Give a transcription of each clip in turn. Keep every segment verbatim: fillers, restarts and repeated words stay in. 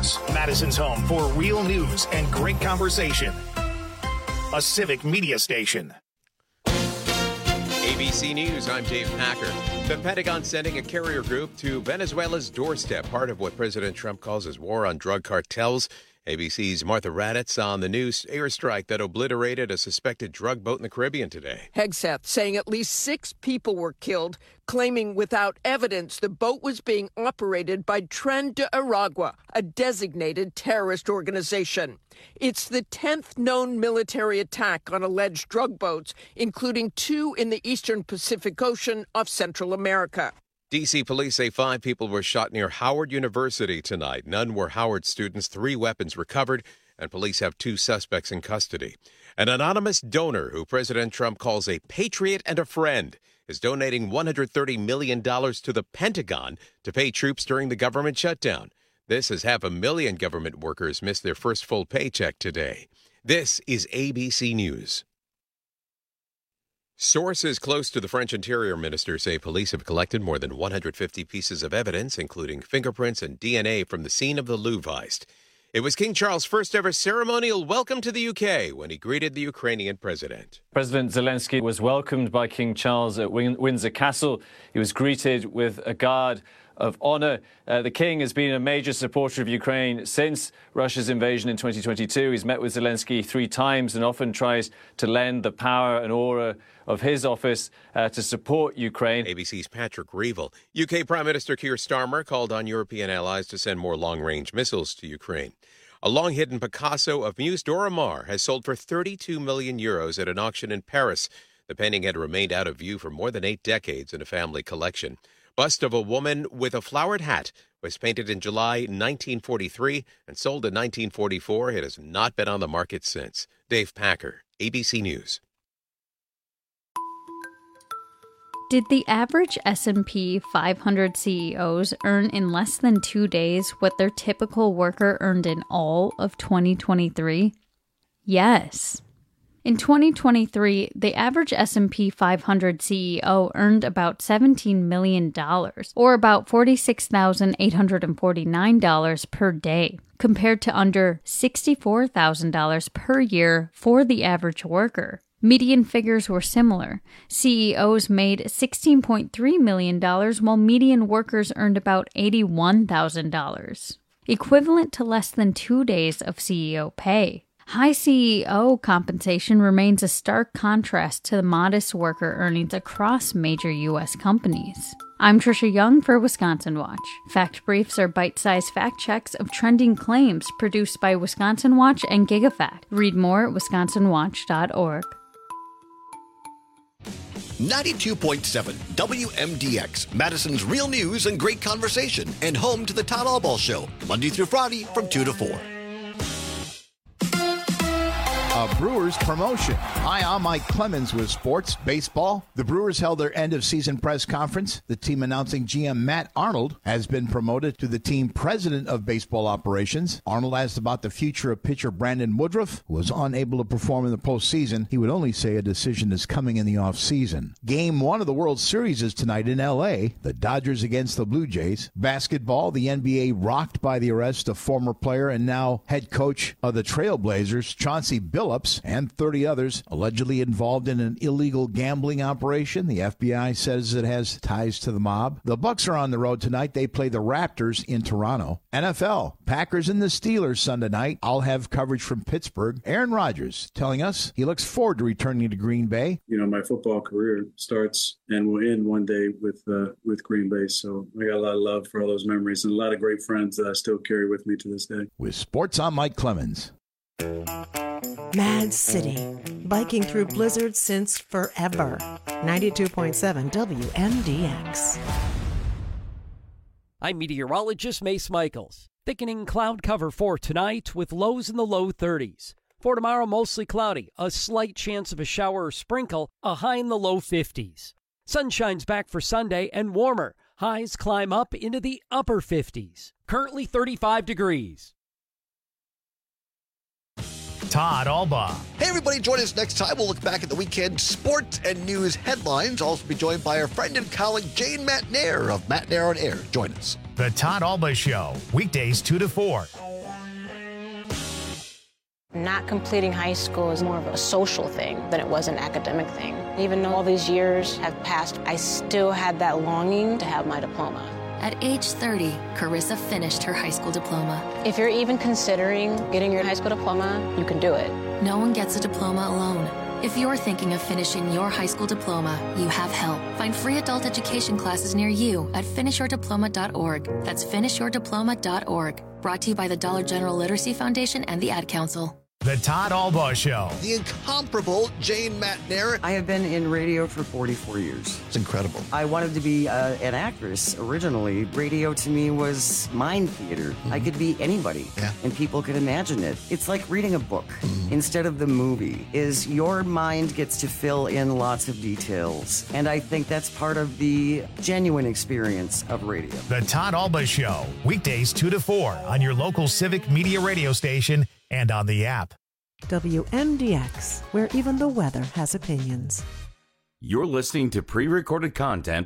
News, Madison's home for real news and great conversation. A civic media station. A B C News, I'm Dave Packer. The Pentagon sending a carrier group to Venezuela's doorstep, part of what President Trump calls his war on drug cartels. A B C's Martha Raddatz on the news airstrike that obliterated a suspected drug boat in the Caribbean today. Hegseth saying at least six people were killed, claiming without evidence the boat was being operated by Tren de Aragua, a designated terrorist organization. It's the tenth known military attack on alleged drug boats, including two in the eastern Pacific Ocean off Central America. D C police say five people were shot near Howard University tonight. None were Howard students, three weapons recovered, and police have two suspects in custody. An anonymous donor who President Trump calls a patriot and a friend is donating one hundred thirty million dollars to the Pentagon to pay troops during the government shutdown. This as half a million government workers missed their first full paycheck today. This is A B C News. Sources close to the French Interior Minister say police have collected more than one hundred fifty pieces of evidence, including fingerprints and D N A from the scene of the Louvre heist. It was King Charles' first ever ceremonial welcome to the U K when he greeted the Ukrainian president. President Zelensky was welcomed by King Charles at Win- Windsor Castle. He was greeted with a guard of honor. Uh, the king has been a major supporter of Ukraine since Russia's invasion in twenty twenty-two. He's met with Zelensky three times and often tries to lend the power and aura of his office uh, to support Ukraine. A B C's Patrick Reevell. U K Prime Minister Keir Starmer called on European allies to send more long-range missiles to Ukraine. A long-hidden Picasso of Muse Dora Maar has sold for thirty-two million euros at an auction in Paris. The painting had remained out of view for more than eight decades in a family collection. Bust of a woman with a flowered hat was painted in July nineteen forty-three and sold in nineteen forty-four. It has not been on the market since. Dave Packer, A B C News. Did the average S and P five hundred C E Os earn in less than two days what their typical worker earned in all of twenty twenty-three? Yes. In twenty twenty-three, the average S and P five hundred C E O earned about seventeen million dollars, or about forty-six thousand eight hundred forty-nine dollars per day, compared to under sixty-four thousand dollars per year for the average worker. Median figures were similar. C E Os made sixteen point three million dollars, while median workers earned about eighty-one thousand dollars, equivalent to less than two days of C E O pay. High C E O compensation remains a stark contrast to the modest worker earnings across major U S companies. I'm Trisha Young for Wisconsin Watch. Fact Briefs are bite-sized fact checks of trending claims produced by Wisconsin Watch and GigaFact. Read more at wisconsin watch dot org. ninety-two point seven W M D X, Madison's real news and great conversation, and home to the Todd Albaugh Show, Monday through Friday from two to four. A Brewers promotion. Hi, I'm Mike Clemens with Sports Baseball. The Brewers held their end-of-season press conference. The team announcing G M Matt Arnold has been promoted to the team president of baseball operations. Arnold asked about the future of pitcher Brandon Woodruff, who was unable to perform in the postseason. He would only say a decision is coming in the offseason. Game one of the World Series is tonight in L A. The Dodgers against the Blue Jays. Basketball, the N B A rocked by the arrest of former player and now head coach of the Trailblazers, Chauncey Billups, and thirty others allegedly involved in an illegal gambling operation. The F B I says it has ties to the mob. The Bucks are on the road tonight. They play the Raptors in Toronto. N F L, Packers and the Steelers Sunday night. I'll have coverage from Pittsburgh. Aaron Rodgers telling us he looks forward to returning to Green Bay. You know, my football career starts and will end one day with uh, with Green Bay. So I got a lot of love for all those memories and a lot of great friends that I still carry with me to this day. With sports, I'm Mike Clemens. Mad City, biking through blizzards since forever. ninety-two point seven W M D X. I'm meteorologist Mace Michaels. Thickening cloud cover for tonight with lows in the low thirties. For tomorrow, mostly cloudy, a slight chance of a shower or sprinkle, a high in the low fifties. Sunshine's back for Sunday and warmer. Highs climb up into the upper fifties. Currently thirty-five degrees. Todd Albaugh. Hey, everybody, join us next time. We'll look back at the weekend sports and news headlines. Also be joined by our friend and colleague, Jane Matt Nair of Matt Nair on Air. Join us. The Todd Albaugh Show, weekdays two to four. Not completing high school is more of a social thing than it was an academic thing. Even though all these years have passed, I still had that longing to have my diploma. At age thirty, Carissa finished her high school diploma. If you're even considering getting your high school diploma, you can do it. No one gets a diploma alone. If you're thinking of finishing your high school diploma, you have help. Find free adult education classes near you at finish your diploma dot org. That's finish your diploma dot org. Brought to you by the Dollar General Literacy Foundation and the Ad Council. The Todd Albaugh Show. The incomparable Jane Matnair. I have been in radio for forty-four years. It's incredible. I wanted to be uh, an actress originally. Radio to me was mind theater. Mm-hmm. I could be anybody, yeah. and people could imagine it. It's like reading a book mm-hmm. instead of the movie. Is your mind gets to fill in lots of details, and I think that's part of the genuine experience of radio. The Todd Albaugh Show, weekdays two to four on your local Civic Media radio station and on the app. W M D X, where even the weather has opinions. You're listening to pre-recorded content.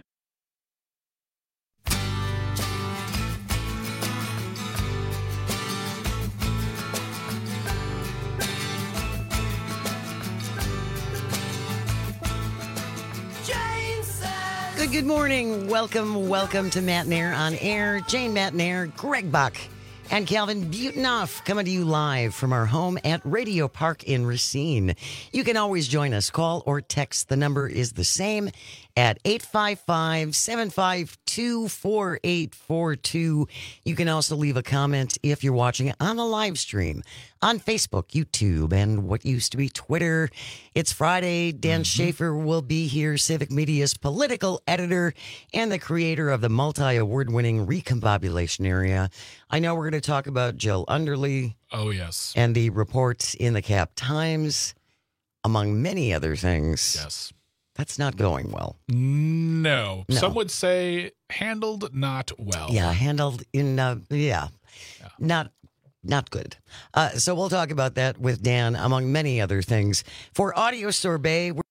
Good, good morning. Welcome, welcome to Matnair on Air. Jane Matnair, Greg Buck, and Calvin Butonoff coming to you live from our home at Radio Park in Racine. You can always join us. Call or text. The number is the same at eight five five, seven five two, four eight four two. You can also leave a comment if you're watching on the live stream on Facebook, YouTube, and what used to be Twitter. It's Friday. Dan mm-hmm. Schaefer will be here, Civic Media's political editor and the creator of the multi-award-winning Recombobulation Area. I know we're going to talk about Jill Underly. Oh, yes. And the reports in the Cap Times, among many other things. Yes. That's not going well. No. no. Some would say handled not well. Yeah, handled in, uh, yeah, yeah, not not good. Uh, so we'll talk about that with Dan, among many other things. For Audio Sorbet, we're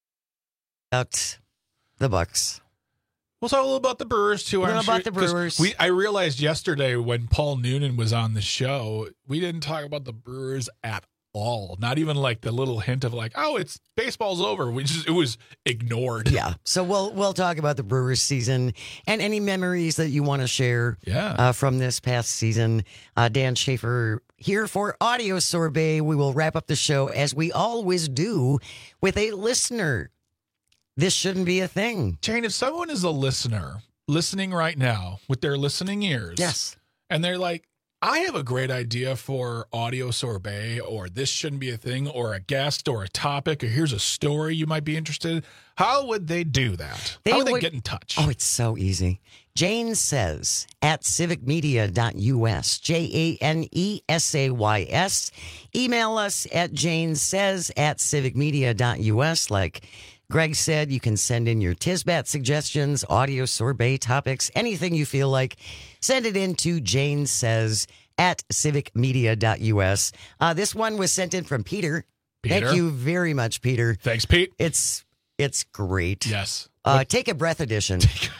about the Bucks. We'll talk a little about the Brewers, too. A little I'm about sure, the Brewers. We, I realized yesterday when Paul Noonan was on the show, we didn't talk about the Brewers at all. Not even like the little hint of like, oh, it's baseball's over. We just, it was ignored. Yeah. So we'll we'll talk about the Brewers season and any memories that you want to share yeah. uh, from this past season. Uh, Dan Schaefer here for Audio Sorbet. We will wrap up the show as we always do with a listener. This shouldn't be a thing. Jane, if someone is a listener listening right now with their listening ears. Yes. And they're like, I have a great idea for Audio Sorbet, or this shouldn't be a thing, or a guest, or a topic, or here's a story you might be interested in. How would they do that? They How would, would they get in touch? Oh, it's so easy. Jane Says at civic media dot U S. J A N E S A Y S. Email us at janesays at civic media dot U S. Like Greg said, you can send in your Tisbat suggestions, Audio Sorbet topics, anything you feel like. Send it in to Jane Says at civic media dot U S. Uh, this one was sent in from Peter. Peter. Thank you very much, Peter. Thanks, Pete. It's it's great. Yes. Uh, take a breath edition.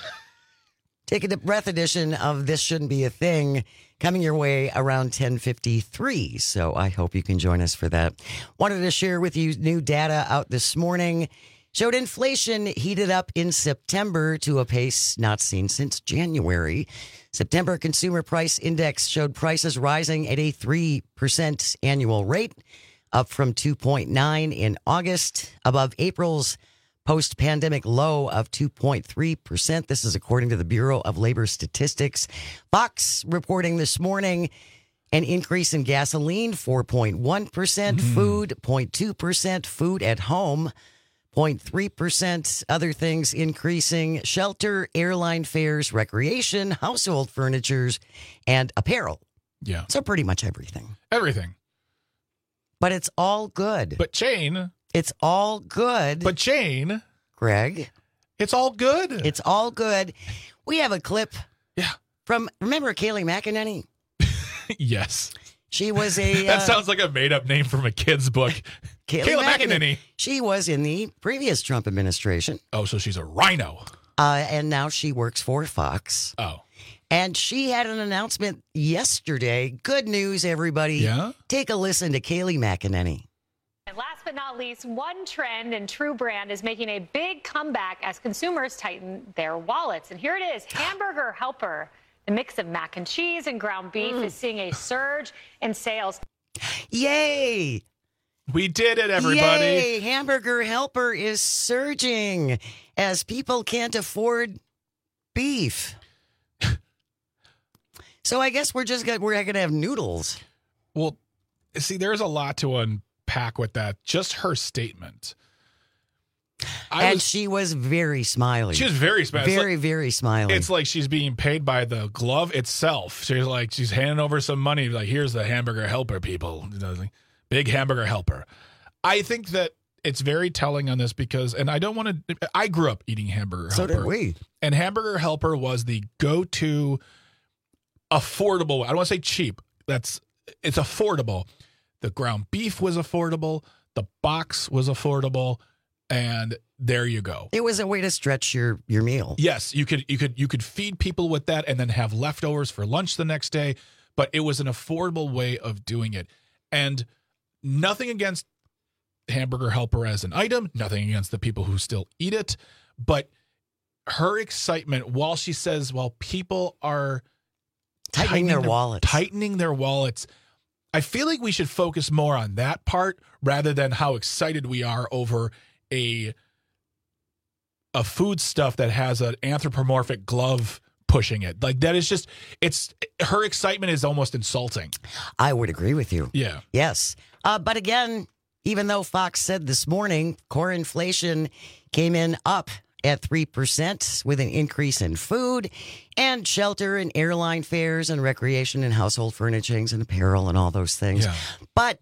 Take a breath edition of This Shouldn't Be a Thing, coming your way around ten fifty-three. So I hope you can join us for that. Wanted to share with you new data out this morning. Showed inflation heated up in September to a pace not seen since January. September Consumer Price Index showed prices rising at a three percent annual rate, up from two point nine in August, above April's post-pandemic low of two point three percent. This is according to the Bureau of Labor Statistics. Fox reporting this morning an increase in gasoline, four point one percent, mm. food, zero point two percent, food at home, zero point three percent, other things increasing, shelter, airline fares, recreation, household furnitures, and apparel. Yeah. So pretty much everything. Everything. But it's all good. But Jane. It's all good. But Jane. Greg. It's all good. It's all good. We have a clip. Yeah. From, remember Kayleigh McEnany? Yes. She was a... that uh, sounds like a made-up name from a kid's book. Kayleigh, Kayleigh McEnany. McEnany. She was in the previous Trump administration. Oh, so she's a rhino. Uh, and now she works for Fox. Oh. And she had an announcement yesterday. Good news, everybody. Yeah? Take a listen to Kaylee McEnany. And last but not least, one trend in True Brand is making a big comeback as consumers tighten their wallets. And here it is, Hamburger Helper. The mix of mac and cheese and ground beef mm. is seeing a surge in sales. Yay! We did it, everybody. Yay! Hamburger Helper is surging as people can't afford beef. So I guess we're just gonna, we're going to have noodles. Well, see, there's a lot to unpack with that. Just her statement. I and was, she was very smiley. She was very smiley. Very, like, very smiley. It's like she's being paid by the glove itself. She's like, she's handing over some money. Like, here's the Hamburger Helper, people. Big Hamburger Helper. I think that it's very telling on this because, and I don't want to, I grew up eating Hamburger so Helper. So did we. And Hamburger Helper was the go-to affordable. I don't want to say cheap. That's, it's affordable. The ground beef was affordable. The box was affordable. And there you go. It was a way to stretch your, your meal. Yes, you could you could you could feed people with that and then have leftovers for lunch the next day, but it was an affordable way of doing it. And nothing against Hamburger Helper as an item, nothing against the people who still eat it, but her excitement while she says while people are tightening, tightening their, their wallets. Tightening their wallets. I feel like we should focus more on that part rather than how excited we are over a a food stuff that has an anthropomorphic glove pushing it. Like that is just, it's, her excitement is almost insulting. I would agree with you. Yeah. Yes. Uh, but again, even though Fox said this morning, core inflation came in up at three percent with an increase in food and shelter and airline fares and recreation and household furnishings and apparel and all those things. Yeah. But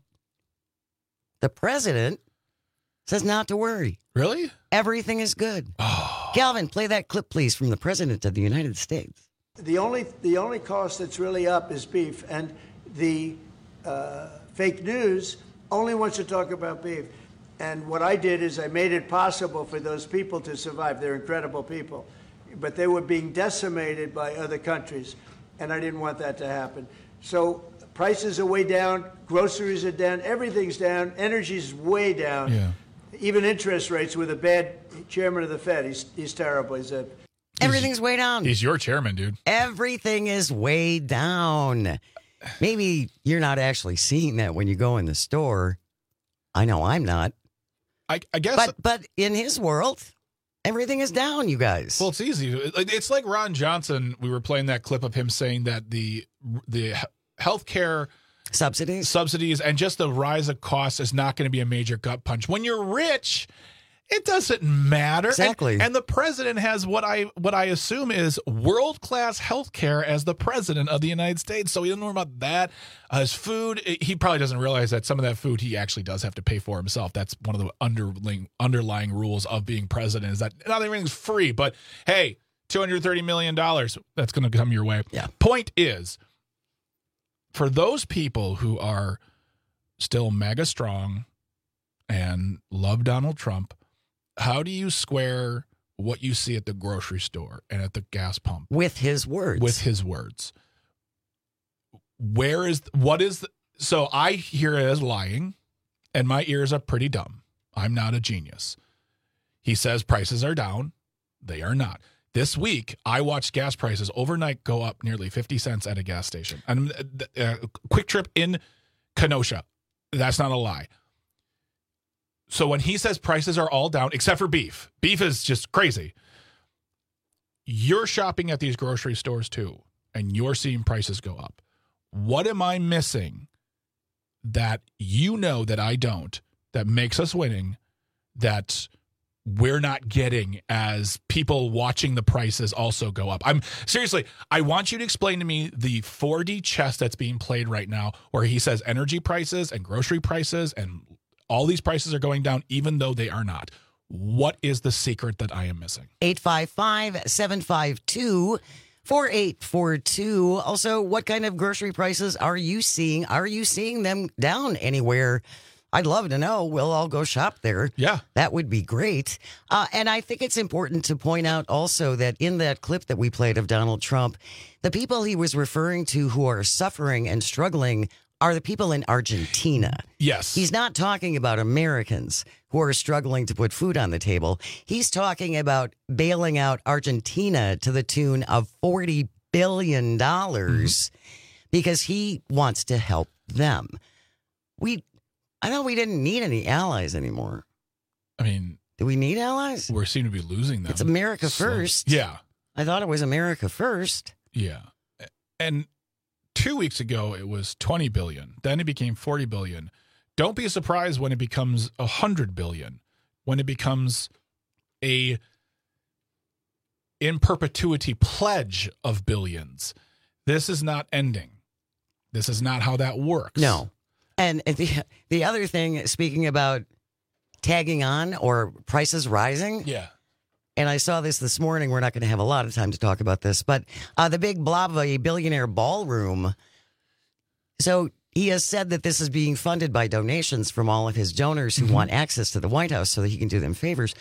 the president says not to worry. Really? Everything is good. Oh. Calvin, play that clip, please, from the President of the United States. The only the only cost that's really up is beef, and the uh, fake news only wants to talk about beef. And what I did is I made it possible for those people to survive. They're incredible people. But they were being decimated by other countries, and I didn't want that to happen. So prices are way down, groceries are down, everything's down, energy's way down. Yeah. Even interest rates with a bad chairman of the Fed. He's he's terrible. He's a Everything's way down. He's your chairman, dude. Everything is way down. Maybe you're not actually seeing that when you go in the store. I know I'm not. I, I guess. But but in his world, everything is down, you guys. Well, it's easy. It's like Ron Johnson. We were playing that clip of him saying that the the healthcare subsidies, subsidies, and just the rise of costs is not going to be a major gut punch. When you're rich, it doesn't matter. Exactly. And, and the president has what I what I assume is world class healthcare as the president of the United States. So he doesn't know about that. Uh, his food, he probably doesn't realize that some of that food he actually does have to pay for himself. That's one of the underlying underlying rules of being president is that not everything's free. But hey, two hundred thirty million dollars, that's going to come your way. Yeah. Point is, for those people who are still mega strong and love Donald Trump, how do you square what you see at the grocery store and at the gas pump with his words? With his words. Where is, what is, the, so I hear it as lying, and my ears are pretty dumb. I'm not a genius. He says prices are down. They are not. This week, I watched gas prices overnight go up nearly fifty cents at a gas station. And uh, Quick Trip in Kenosha. That's not a lie. So when he says prices are all down, except for beef, beef is just crazy. You're shopping at these grocery stores too, and you're seeing prices go up. What am I missing that you know that I don't, that makes us winning, that we're not getting as people watching the prices also go up? I'm seriously, I want you to explain to me the four D chess that's being played right now where he says energy prices and grocery prices and all these prices are going down even though they are not. What is the secret that I am missing? eight five five, seven five two, four eight four two. Also, what kind of grocery prices are you seeing? Are you seeing them down anywhere? I'd love to know. We'll all go shop there. Yeah. That would be great. Uh, and I think it's important to point out also that in that clip that we played of Donald Trump, the people he was referring to who are suffering and struggling are the people in Argentina. Yes. He's not talking about Americans who are struggling to put food on the table. He's talking about bailing out Argentina to the tune of forty billion dollars mm-hmm. because he wants to help them. We, I thought we didn't need any allies anymore. I mean, do we need allies? We seem to be losing them. It's America so, first. Yeah. I thought it was America first. Yeah. And two weeks ago, it was twenty billion. Then it became forty billion. Don't be surprised when it becomes one hundred billion, when it becomes a in perpetuity pledge of billions. This is not ending. This is not how that works. No. And the, the other thing, speaking about tagging on or prices rising. Yeah. And I saw this this morning. We're not going to have a lot of time to talk about this, but uh, the big blob of a billionaire ballroom. So he has said that this is being funded by donations from all of his donors who mm-hmm. want access to the White House so that he can do them favors.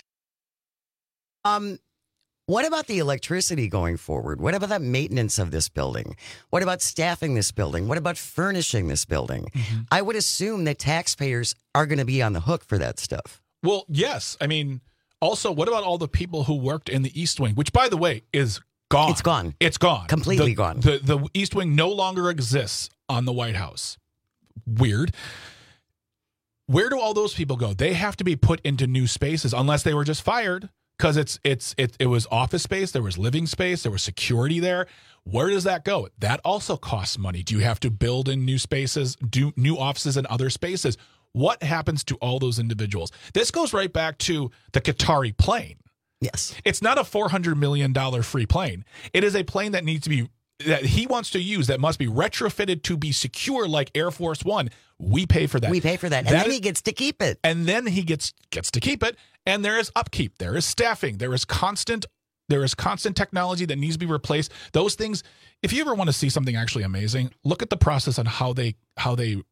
Um, what about the electricity going forward? What about the maintenance of this building? What about staffing this building? What about furnishing this building? Mm-hmm. I would assume that taxpayers are going to be on the hook for that stuff. Well, yes. I mean, also, what about all the people who worked in the East Wing, which, by the way, is gone? It's gone. It's gone. Completely the, gone. The, the East Wing no longer exists on the White House. Weird. Where do all those people go? They have to be put into new spaces unless they were just fired because it's it's it, it was office space, there was living space, there was security there. Where does that go? That also costs money. Do you have to build in new spaces, do new offices in other spaces? What happens to all those individuals? This goes right back to the Qatari plane. Yes. It's not a four hundred million dollars free plane. It is a plane that needs to be, that he wants to use, that must be retrofitted to be secure like Air Force One. We pay for that. We pay for that. And that then is, he gets to keep it. And then he gets gets to keep it. And there is upkeep. There is staffing. There is constant There is constant technology that needs to be replaced. Those things, if you ever want to see something actually amazing, look at the process on how they how they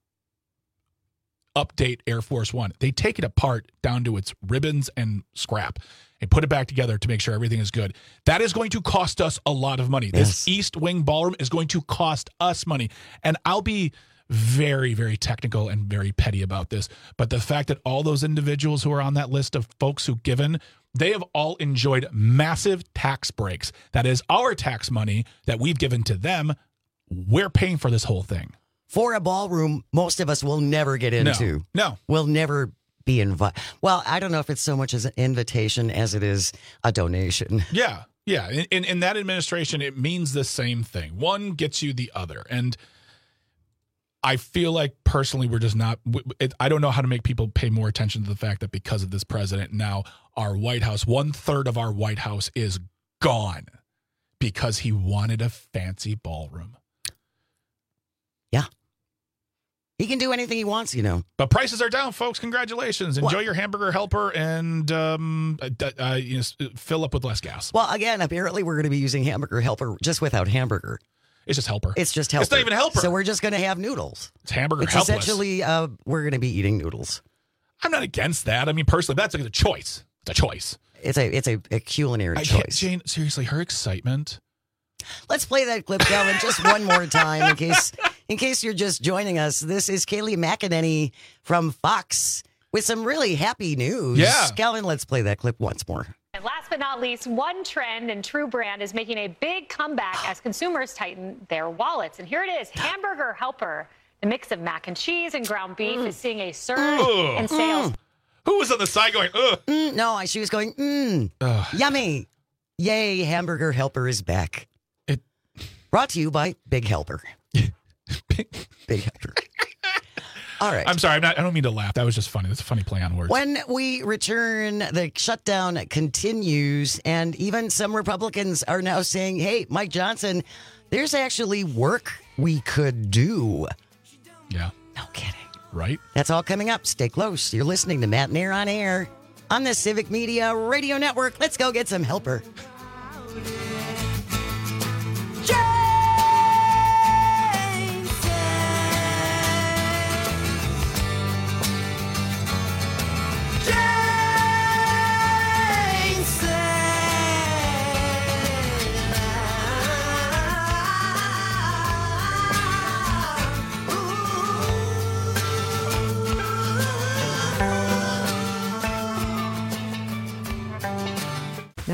update Air Force One. They take it apart down to its ribbons and scrap and put it back together to make sure everything is good. That is going to cost us a lot of money. Yes. This East Wing Ballroom is going to cost us money. And I'll be very, very technical and very petty about this. But the fact that all those individuals who are on that list of folks who've given, they have all enjoyed massive tax breaks. That is our tax money that we've given to them. We're paying for this whole thing. For a ballroom, most of us will never get into. No. no. We'll never be invited. Well, I don't know if it's so much as an invitation as it is a donation. Yeah. Yeah. In, in, in that administration, it means the same thing. One gets you the other. And I feel like personally, we're just not, it, I don't know how to make people pay more attention to the fact that because of this president, now our White House, one third of our White House is gone because he wanted a fancy ballroom. Yeah. He can do anything he wants, you know. But prices are down, folks. Congratulations. Enjoy well, your hamburger helper and um, uh, uh, you know, fill up with less gas. Well, again, apparently we're going to be using hamburger helper just without hamburger. It's just helper. It's just helper. It's not even helper. So we're just going to have noodles. It's hamburger it's helpless. Essentially, uh, we're going to be eating noodles. I'm not against that. I mean, personally, that's like a choice. It's a choice. It's a it's a, a culinary I choice. Jane, seriously, her excitement. Let's play that clip, Calvin, just one more time in case in case you're just joining us. This is Kayleigh McEnany from Fox with some really happy news. Yeah. Calvin, let's play that clip once more. And last but not least, one trend in True Brand is making a big comeback as consumers tighten their wallets. And here it is, Hamburger Helper. The mix of mac and cheese and ground beef mm. is seeing a surge mm. in sales. Mm. Who was on the side going, ugh? Mm, no, she was going, mmm, yummy. Yay, Hamburger Helper is back. It Brought to you by Big Helper. Big, Big Helper. All right. I'm sorry. I'm not, I don't mean to laugh. That was just funny. That's a funny play on words. When we return, the shutdown continues, and even some Republicans are now saying, hey, Mike Johnson, there's actually work we could do. Yeah. No kidding. Right? That's all coming up. Stay close. You're listening to Matt and Air on Air on the Civic Media Radio Network. Let's go get some helper.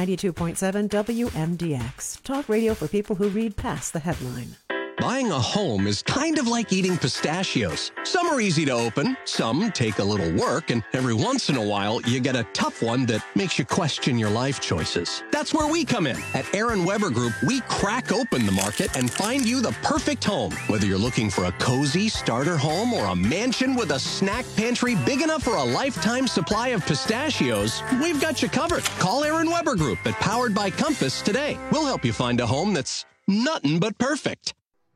ninety-two point seven W M D X. Talk radio for people who read past the headline. Buying a home is kind of like eating pistachios. Some are easy to open, some take a little work, and every once in a while, you get a tough one that makes you question your life choices. That's where we come in. At Aaron Weber Group, we crack open the market and find you the perfect home. Whether you're looking for a cozy starter home or a mansion with a snack pantry big enough for a lifetime supply of pistachios, we've got you covered. Call Aaron Weber Group at Powered by Compass today. We'll help you find a home that's nothing but perfect.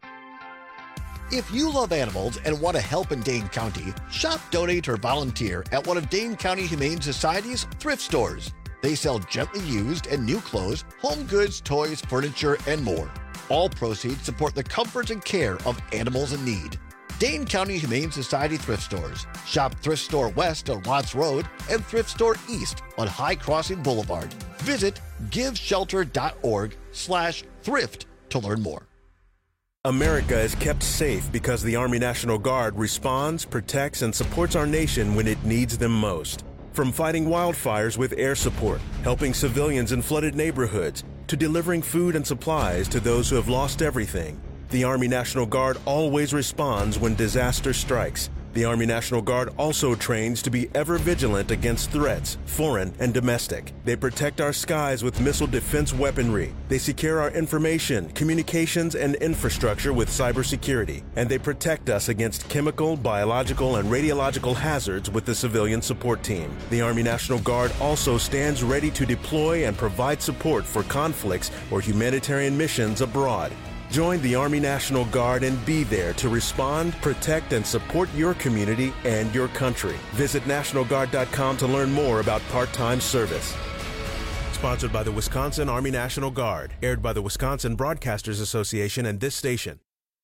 If you love animals and want to help in Dane County, shop, donate, or volunteer at one of Dane County Humane Society's thrift stores. They sell gently used and new clothes, home goods, toys, furniture, and more. All proceeds support the comfort and care of animals in need. Dane County Humane Society thrift stores. Shop Thrift Store West on Watts Road and Thrift Store East on High Crossing Boulevard. Visit giveshelter.org slash thrift to learn more. America is kept safe because the Army National Guard responds, protects, and supports our nation when it needs them most. From fighting wildfires with air support, helping civilians in flooded neighborhoods, to delivering food and supplies to those who have lost everything, the Army National Guard always responds when disaster strikes. The Army National Guard also trains to be ever vigilant against threats, foreign and domestic. They protect our skies with missile defense weaponry. They secure our information, communications, and infrastructure with cybersecurity. And they protect us against chemical, biological, and radiological hazards with the civilian support team. The Army National Guard also stands ready to deploy and provide support for conflicts or humanitarian missions abroad. Join the Army National Guard and be there to respond, protect, and support your community and your country. Visit National Guard dot com to learn more about part-time service. Sponsored by the Wisconsin Army National Guard. Aired by the Wisconsin Broadcasters Association and this station.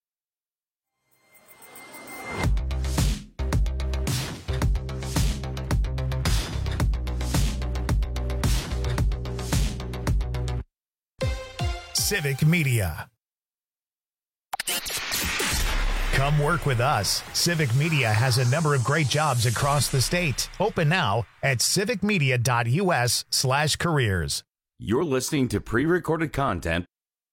Civic Media. Come work with us. Civic Media has a number of great jobs across the state. Open now at civicmedia.us slash careers. You're listening to pre-recorded content.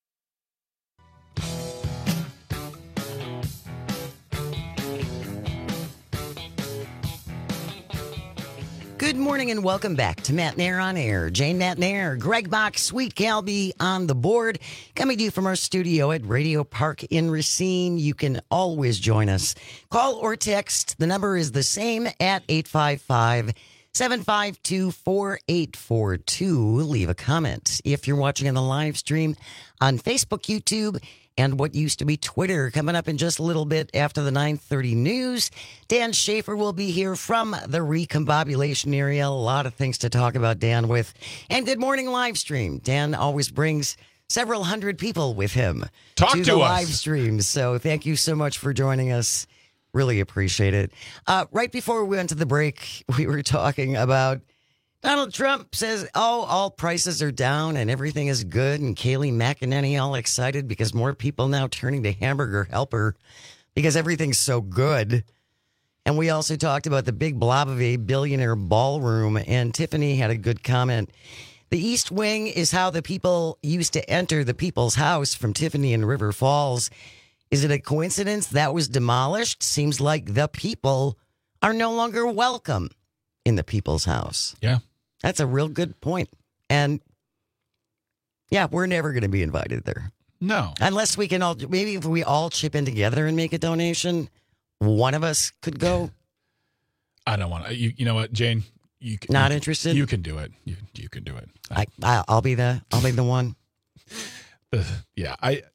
Good morning and welcome back to Matt Nair on Air. Jane Matt Nair, Greg Bach, Sweet Calby on the board. Coming to you from our studio at Radio Park in Racine. You can always join us. Call or text. The number is the same at eight five five, seven five two, four eight four two. Leave a comment. If you're watching on the live stream on Facebook, YouTube, and what used to be Twitter. Coming up in just a little bit after the nine thirty news, Dan Schaefer will be here from the recombobulation area. A lot of things to talk about, Dan, with. And good morning live stream. Dan always brings several hundred people with him Talk to, to the us. live streams. So thank you so much for joining us. Really appreciate it. Uh, right before we went to the break, we were talking about Donald Trump says, oh, all prices are down and everything is good. And Kayleigh McEnany all excited because more people now turning to Hamburger Helper because everything's so good. And we also talked about the big blob of a billionaire ballroom. And Tiffany had a good comment. The East Wing is how the people used to enter the people's house from Tiffany in River Falls. Is it a coincidence that was demolished? Seems like the people are no longer welcome in the people's house. Yeah. That's a real good point. And yeah, we're never going to be invited there. No. Unless we can all, maybe if we all chip in together and make a donation, one of us could go. I don't want to. You, you know what, Jane? You can, Not you, interested? You can do it. You you can do it. I, I I'll be the I'll be the one. Uh, yeah, I.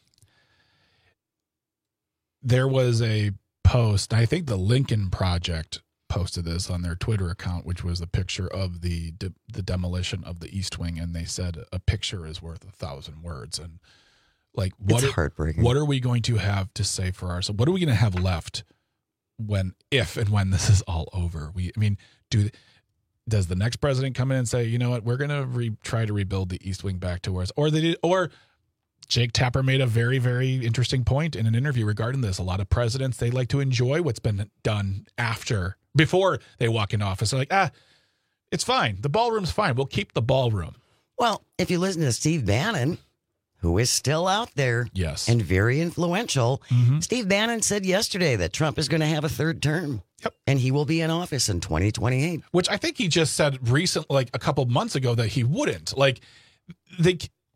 There was a post. I think the Lincoln Project posted this on their Twitter account, which was a picture of the de- the demolition of the East Wing, and they said a picture is worth a thousand words. And like, what it's are, heartbreaking. What are we going to have to say for ourselves? What are we going to have left when, if and when this is all over? We, I mean, do does the next president come in and say, you know what, we're going to re- try to rebuild the East Wing back to where it's, or they did, or Jake Tapper made a very, very interesting point in an interview regarding this. A lot of presidents, they like to enjoy what's been done after. Before they walk in office, they're like, ah, it's fine. The ballroom's fine. We'll keep the ballroom. Well, if you listen to Steve Bannon, who is still out there yes. and very influential, mm-hmm. Steve Bannon said yesterday that Trump is going to have a third term. Yep. And he will be in office in twenty twenty-eight. Which I think he just said recently, like a couple months ago, that he wouldn't. Like, they...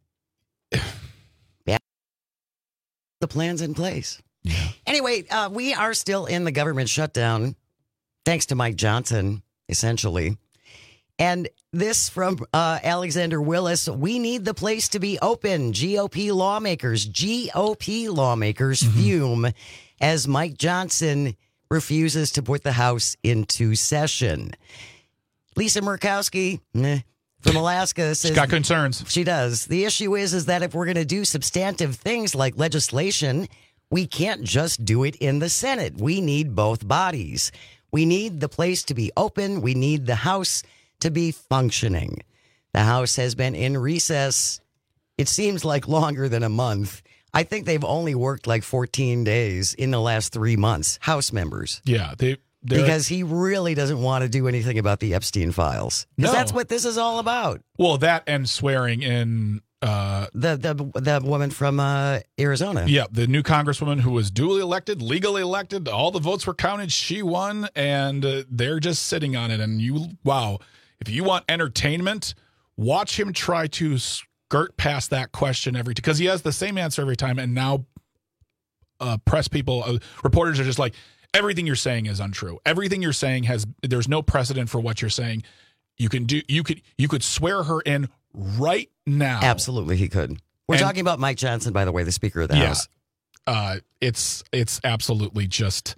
yeah. The plan's in place. Yeah. Anyway, uh, we are still in the government shutdown, thanks to Mike Johnson, essentially. And this from uh, Alexander Willis. We need the place to be open. G O P lawmakers, G O P lawmakers mm-hmm. fume as Mike Johnson refuses to put the House into session. Lisa Murkowski meh, from Alaska says... She's got concerns. She does. The issue is, is that if we're going to do substantive things like legislation, we can't just do it in the Senate. We need both bodies. We need the place to be open. We need the House to be functioning. The House has been in recess, it seems like longer than a month. I think they've only worked like fourteen days in the last three months, House members. Yeah, they because he really doesn't want to do anything about the Epstein files. Because no. that's what this is all about. Well, that and swearing in uh, the the the woman from uh, Arizona. Yeah, the new congresswoman who was duly elected, legally elected. All the votes were counted. She won, and uh, they're just sitting on it. And you, wow, if you want entertainment, watch him try to skirt past that question every time, because he has the same answer every time. And now uh, press people, uh, reporters are just like, everything you're saying is untrue. Everything you're saying has, there's no precedent for what you're saying. You can do, you could, you could swear her in right now. Absolutely, he could. We're And- talking about Mike Johnson, by the way, the Speaker of the Yeah. House. Uh, it's, it's absolutely just,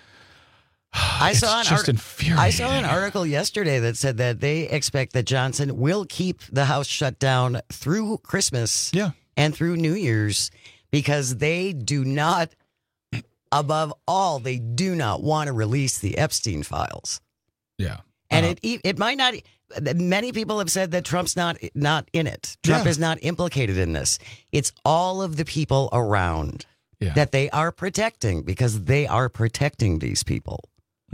I it's saw an just art- infuriating. I saw an article yesterday that said that they expect that Johnson will keep the House shut down through Christmas yeah. and through New Year's because they do not, above all, they do not want to release the Epstein files. Yeah. And Uh, it it might not. Many people have said that Trump's not not in it. Trump Yeah. is not implicated in this. It's all of the people around Yeah. that they are protecting because they are protecting these people.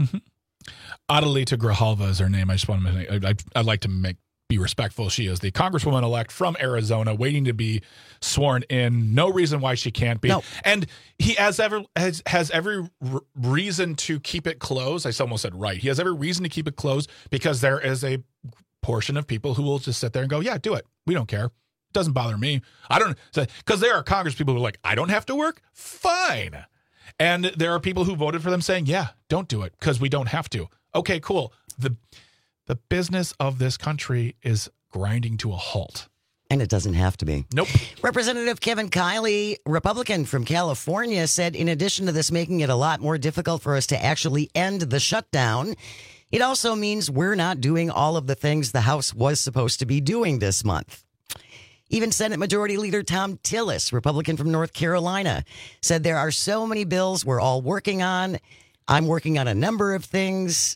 Adelita Grijalva is her name. I just want to make, I, I, I'd like to make be respectful. She is the congresswoman elect from Arizona, waiting to be sworn in. No reason why she can't be. No. And he has ever has has every r- reason to keep it closed. I almost said right. He has every reason to keep it closed because there is a portion of people who will just sit there and go, "Yeah, do it. We don't care. It doesn't bother me. I don't." Because there are Congress people who are like, "I don't have to work. Fine." And there are people who voted for them saying, yeah, don't do it because we don't have to. Okay, cool. The the business of this country is grinding to a halt. And it doesn't have to be. Nope. Representative Kevin Kiley, Republican from California, said in addition to this making it a lot more difficult for us to actually end the shutdown, it also means we're not doing all of the things the House was supposed to be doing this month. Even Senate Majority Leader Tom Tillis, Republican from North Carolina, said there are so many bills we're all working on. I'm working on a number of things.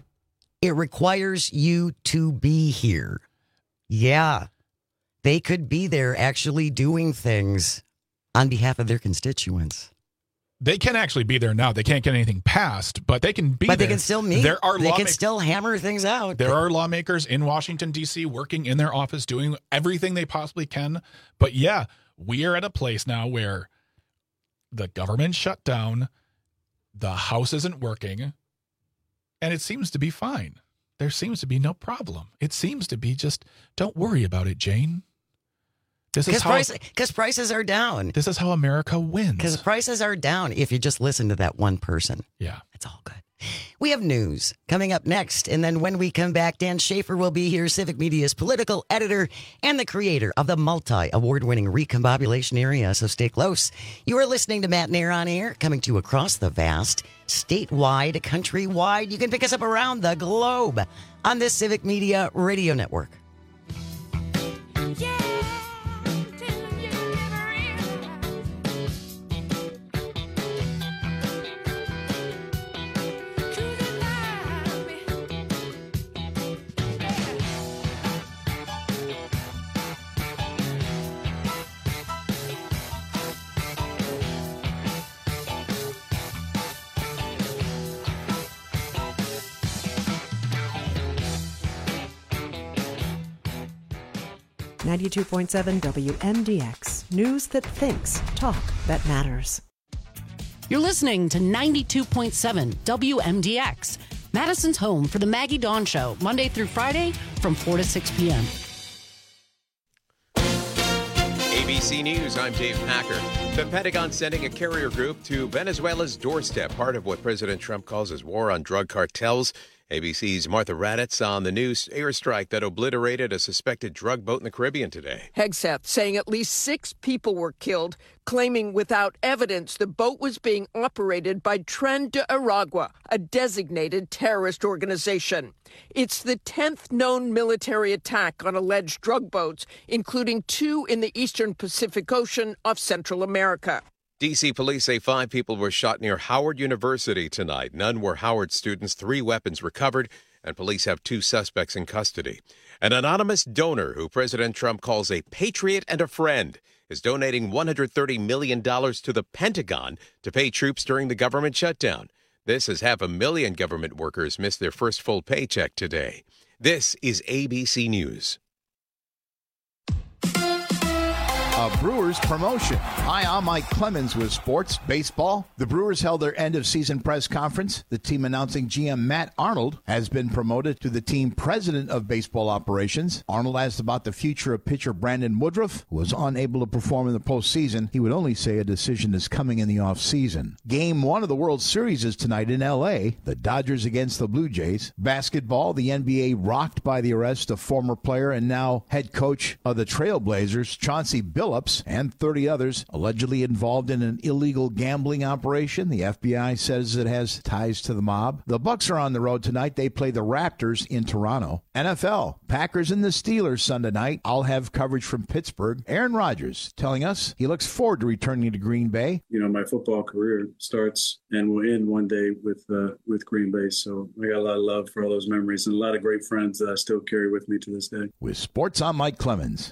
It requires you to be here. Yeah, they could be there actually doing things on behalf of their constituents. They can actually be there now. They can't get anything passed, but they can be But there. they can still meet. There are they lawma- can still hammer things out. There are lawmakers in Washington, D C working in their office, doing everything they possibly can. But yeah, we are at a place now where the government shut down, the House isn't working, and it seems to be fine. There seems to be no problem. It seems to be just, don't worry about it, Jane. This is Because how price, prices are down. this is how America wins. Because prices are down if you just listen to that one person. Yeah. It's all good. We have news coming up next. And then when we come back, Dan Schaefer will be here, Civic Media's political editor and the creator of the multi-award-winning Recombobulation Area. So stay close. You are listening to Matt Nair on Air, coming to you across the vast, statewide, countrywide. You can pick us up around the globe on this Civic Media radio network. ninety-two point seven W M D X. News that thinks, talk that matters. You're listening to ninety-two point seven W M D X, Madison's home for the Maggie Dawn Show, Monday through Friday from four to six p.m. A B C News, I'm Dave Packer. The Pentagon sending a carrier group to Venezuela's doorstep, part of what President Trump calls his war on drug cartels. A B C's Martha Raddatz on the new airstrike that obliterated a suspected drug boat in the Caribbean today. Hegseth saying at least six people were killed, claiming without evidence the boat was being operated by Tren de Aragua, a designated terrorist organization. It's the tenth known military attack on alleged drug boats, including two in the eastern Pacific Ocean off Central America. D C police say five people were shot near Howard University tonight. None were Howard students, three weapons recovered, and police have two suspects in custody. An anonymous donor who President Trump calls a patriot and a friend is donating one hundred thirty million dollars to the Pentagon to pay troops during the government shutdown. This as half a million government workers missed their first full paycheck today. This is A B C News. A Brewers promotion. Hi, I'm Mike Clemens with Sports Baseball. The Brewers held their end-of-season press conference. The team announcing G M Matt Arnold has been promoted to the team president of baseball operations. Arnold asked about the future of pitcher Brandon Woodruff, who was unable to perform in the postseason. He would only say a decision is coming in the offseason. Game one of the World Series is tonight in L A. The Dodgers against the Blue Jays. Basketball, the N B A rocked by the arrest of former player and now head coach of the Trailblazers, Chauncey Billups, and thirty others allegedly involved in an illegal gambling operation. The F B I says it has ties to the mob. The Bucks are on the road tonight. They play the Raptors in Toronto. N F L, Packers and the Steelers Sunday night. I'll have coverage from Pittsburgh. Aaron Rodgers telling us he looks forward to returning to Green Bay. You know, my football career starts and will end one day with uh, with Green Bay. So I got a lot of love for all those memories and a lot of great friends that I still carry with me to this day. With sports, I'm Mike Clemens.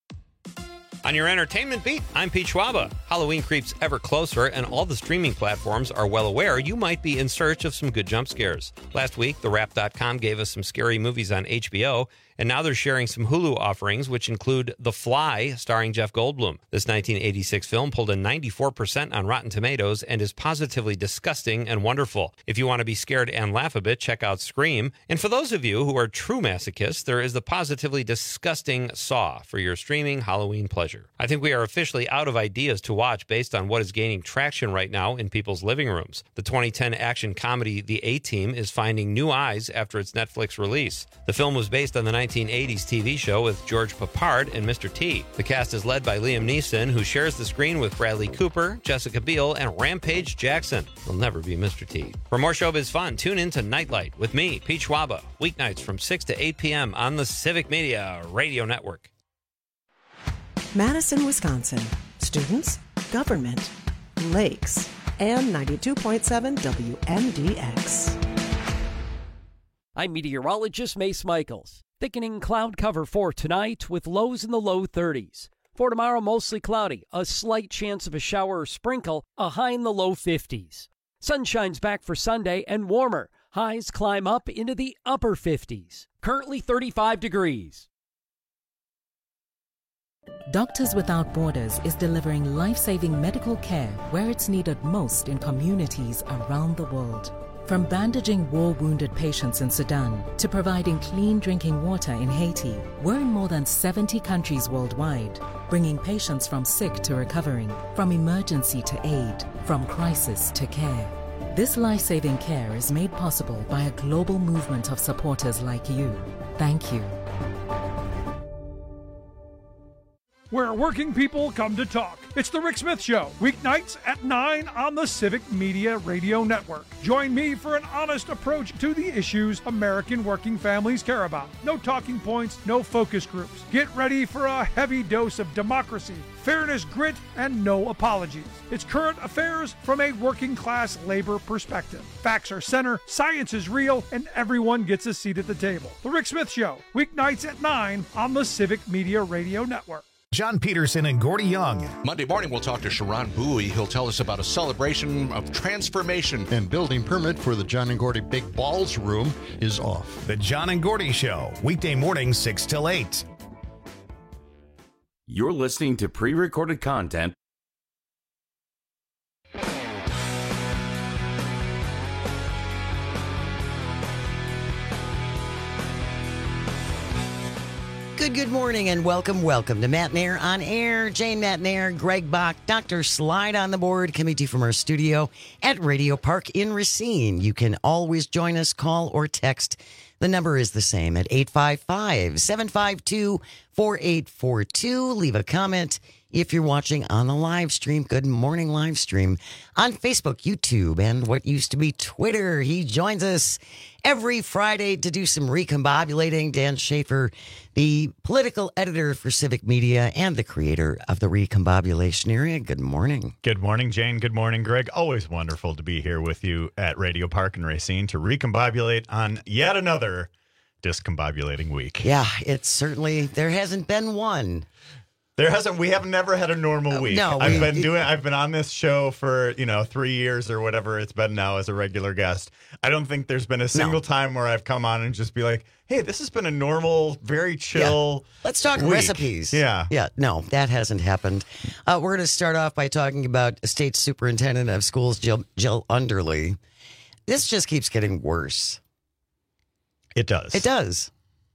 On your entertainment beat, I'm Pete Schwaba. Halloween creeps ever closer, and all the streaming platforms are well aware you might be in search of some good jump scares. Last week, the wrap dot com gave us some scary movies on H B O, and now they're sharing some Hulu offerings, which include The Fly, starring Jeff Goldblum. This nineteen eighty-six film pulled a ninety-four percent on Rotten Tomatoes and is positively disgusting and wonderful. If you want to be scared and laugh a bit, check out Scream. And for those of you who are true masochists, there is the positively disgusting Saw for your streaming Halloween pleasure. I think we are officially out of ideas to watch based on what is gaining traction right now in people's living rooms. The twenty ten action comedy The A-Team is finding new eyes after its Netflix release. The film was based on the nineteen eighties T V show with George Papard and Mister T. The cast is led by Liam Neeson, who shares the screen with Bradley Cooper, Jessica Biel, and Rampage Jackson. He'll never be Mister T. For more showbiz fun, tune in to Nightlight with me, Pete Schwaba, weeknights from six to eight p.m. on the Civic Media Radio Network. Madison, Wisconsin. Students, government, lakes, and ninety-two point seven W M D X. I'm meteorologist Mace Michaels. Thickening cloud cover for tonight with lows in the low thirties. For tomorrow, mostly cloudy, a slight chance of a shower or sprinkle, a high in the low fifties. Sunshine's back for Sunday and warmer. Highs climb up into the upper fifties. Currently thirty-five degrees. Doctors Without Borders is delivering life-saving medical care where it's needed most in communities around the world. From bandaging war-wounded patients in Sudan to providing clean drinking water in Haiti, we're in more than seventy countries worldwide, bringing patients from sick to recovering, from emergency to aid, from crisis to care. This life-saving care is made possible by a global movement of supporters like you. Thank you. Where working people come to talk. It's the Rick Smith Show, weeknights at nine on the Civic Media Radio Network. Join me for an honest approach to the issues American working families care about. No talking points, no focus groups. Get ready for a heavy dose of democracy, fairness, grit, and no apologies. It's current affairs from a working class labor perspective. Facts are center, science is real, and everyone gets a seat at the table. The Rick Smith Show, weeknights at nine on the Civic Media Radio Network. John Peterson and Gordy Young. Monday morning, we'll talk to Sharon Bowie. He'll tell us about a celebration of transformation. And building permit for the John and Gordy Big Balls Room is off. The John and Gordy Show, weekday morning, six till eight. You're listening to pre-recorded content. Good, good morning and welcome, welcome to Matt Nair on Air. Jane Matt Nair, Greg Bach, Doctor Slide on the board, coming to you from our studio at Radio Park in Racine. You can always join us, call or text. The number is the same at eight five five, seven five two, four eight four two. Leave a comment if you're watching on the live stream. Good morning live stream on Facebook, YouTube, and what used to be Twitter. He joins us every Friday to do some recombobulating. Dan Schaefer, the political editor for Civic Media and the creator of the Recombobulation Area. Good morning. Good morning, Jane. Good morning, Greg. Always wonderful to be here with you at Radio Park in Racine to recombobulate on yet another discombobulating week. Yeah, it's certainly, there hasn't been one. There hasn't. We have never had a normal week. No, I've we, been doing. I've been on this show for you know three years or whatever it's been now as a regular guest. I don't think there's been a single no. time where I've come on and just be like, "Hey, this has been a normal, very chill." Yeah. Let's talk week. recipes. Yeah, yeah. No, that hasn't happened. Uh, we're going to start off by talking about State Superintendent of Schools Jill, Jill Underly. This just keeps getting worse. It does. It does.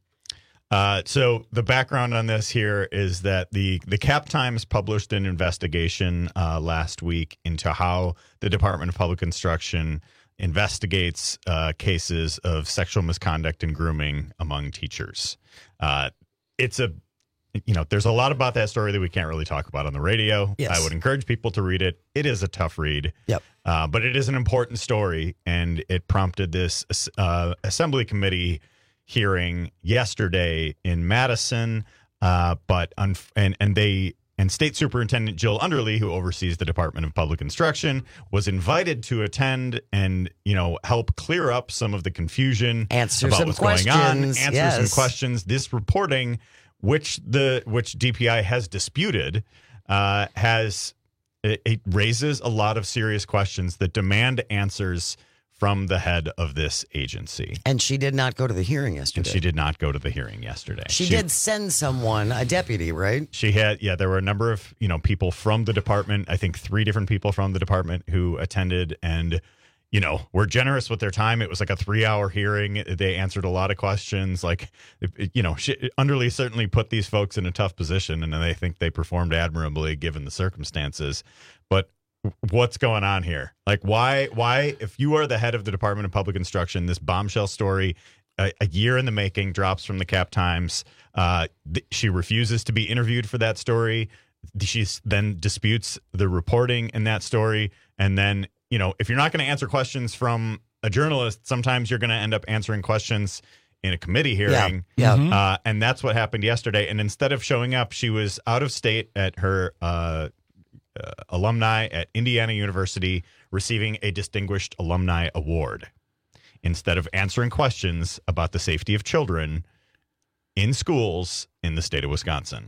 Uh, so the background on this here is that the, the Cap Times published an investigation uh, last week into how the Department of Public Instruction investigates uh, cases of sexual misconduct and grooming among teachers. Uh, it's a, you know, there's a lot about that story that we can't really talk about on the radio. Yes. I would encourage people to read it. It is a tough read. Yep. Uh, but it is an important story, and it prompted this uh, Assembly Committee hearing yesterday in Madison, uh, but un- and and they and State Superintendent Jill Underly, who oversees the Department of Public Instruction, was invited to attend and you know help clear up some of the confusion, answer about some what's questions, going on, answer yes. some questions. This reporting, which the which D P I has disputed, uh, has it, it raises a lot of serious questions that demand answers from the head of this agency. And she did not go to the hearing yesterday. And she did not go to the hearing yesterday. She, she did send someone, a deputy, right? She had, yeah, there were a number of, you know, people from the department, I think three different people from the department who attended and, you know, were generous with their time. It was like a three hour hearing. They answered a lot of questions. Like, you know, she, Underly certainly put these folks in a tough position, and I think they performed admirably given the circumstances. But what's going on here? Like, why, why, if you are the head of the Department of Public Instruction, this bombshell story, a, a year in the making, drops from the Cap Times. Uh, th- she refuses to be interviewed for that story. She then disputes the reporting in that story. And then, you know, if you're not going to answer questions from a journalist, sometimes you're going to end up answering questions in a committee hearing. Yeah. yeah. Uh, and that's what happened yesterday. And instead of showing up, she was out of state at her uh Uh, alumni at Indiana University receiving a Distinguished Alumni Award instead of answering questions about the safety of children in schools in the state of Wisconsin.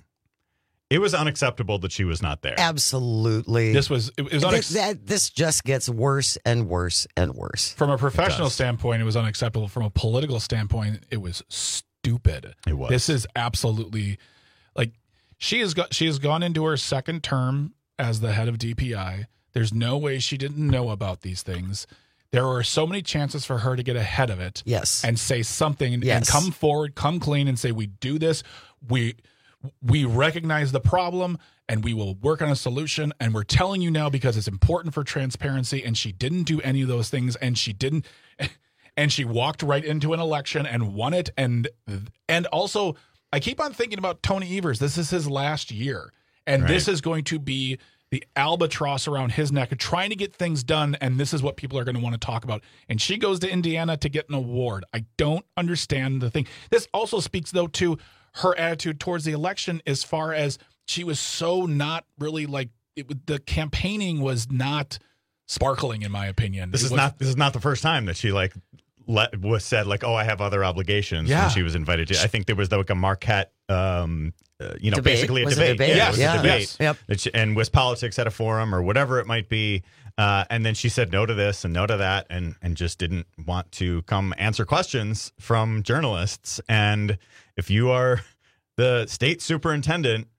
It was unacceptable that she was not there. Absolutely. This was, it was unex- this, that, this just gets worse and worse and worse. From a professional standpoint, it was unacceptable. From a political standpoint, it was stupid. It was. This is absolutely, like, she has got, she has gone into her second term as the head of D P I. There's no way she didn't know about these things. There are so many chances for her to get ahead of it. Yes. And say something and, yes. and come forward, come clean and say, we do this. We we recognize the problem and we will work on a solution. And we're telling you now because it's important for transparency. And she didn't do any of those things. And she didn't. And she walked right into an election and won it. And and also, I keep on thinking about Tony Evers. This is his last year. And right. this is going to be the albatross around his neck of trying to get things done. And this is what people are going to want to talk about. And she goes to Indiana to get an award. I don't understand the thing. This also speaks, though, to her attitude towards the election as far as she was so not really like it, the campaigning was not sparkling, in my opinion. This it is was, not this is not the first time that she like let, was said like, oh, I have other obligations yeah. when she was invited to. I think there was like a Marquette, um, uh, you know, debate. basically a was debate. A debate? Yeah, it was yeah. a debate. Yes. Yep. She, and WisPolitics had a forum or whatever it might be. Uh, and then she said no to this and no to that and, and just didn't want to come answer questions from journalists. And if you are the state superintendent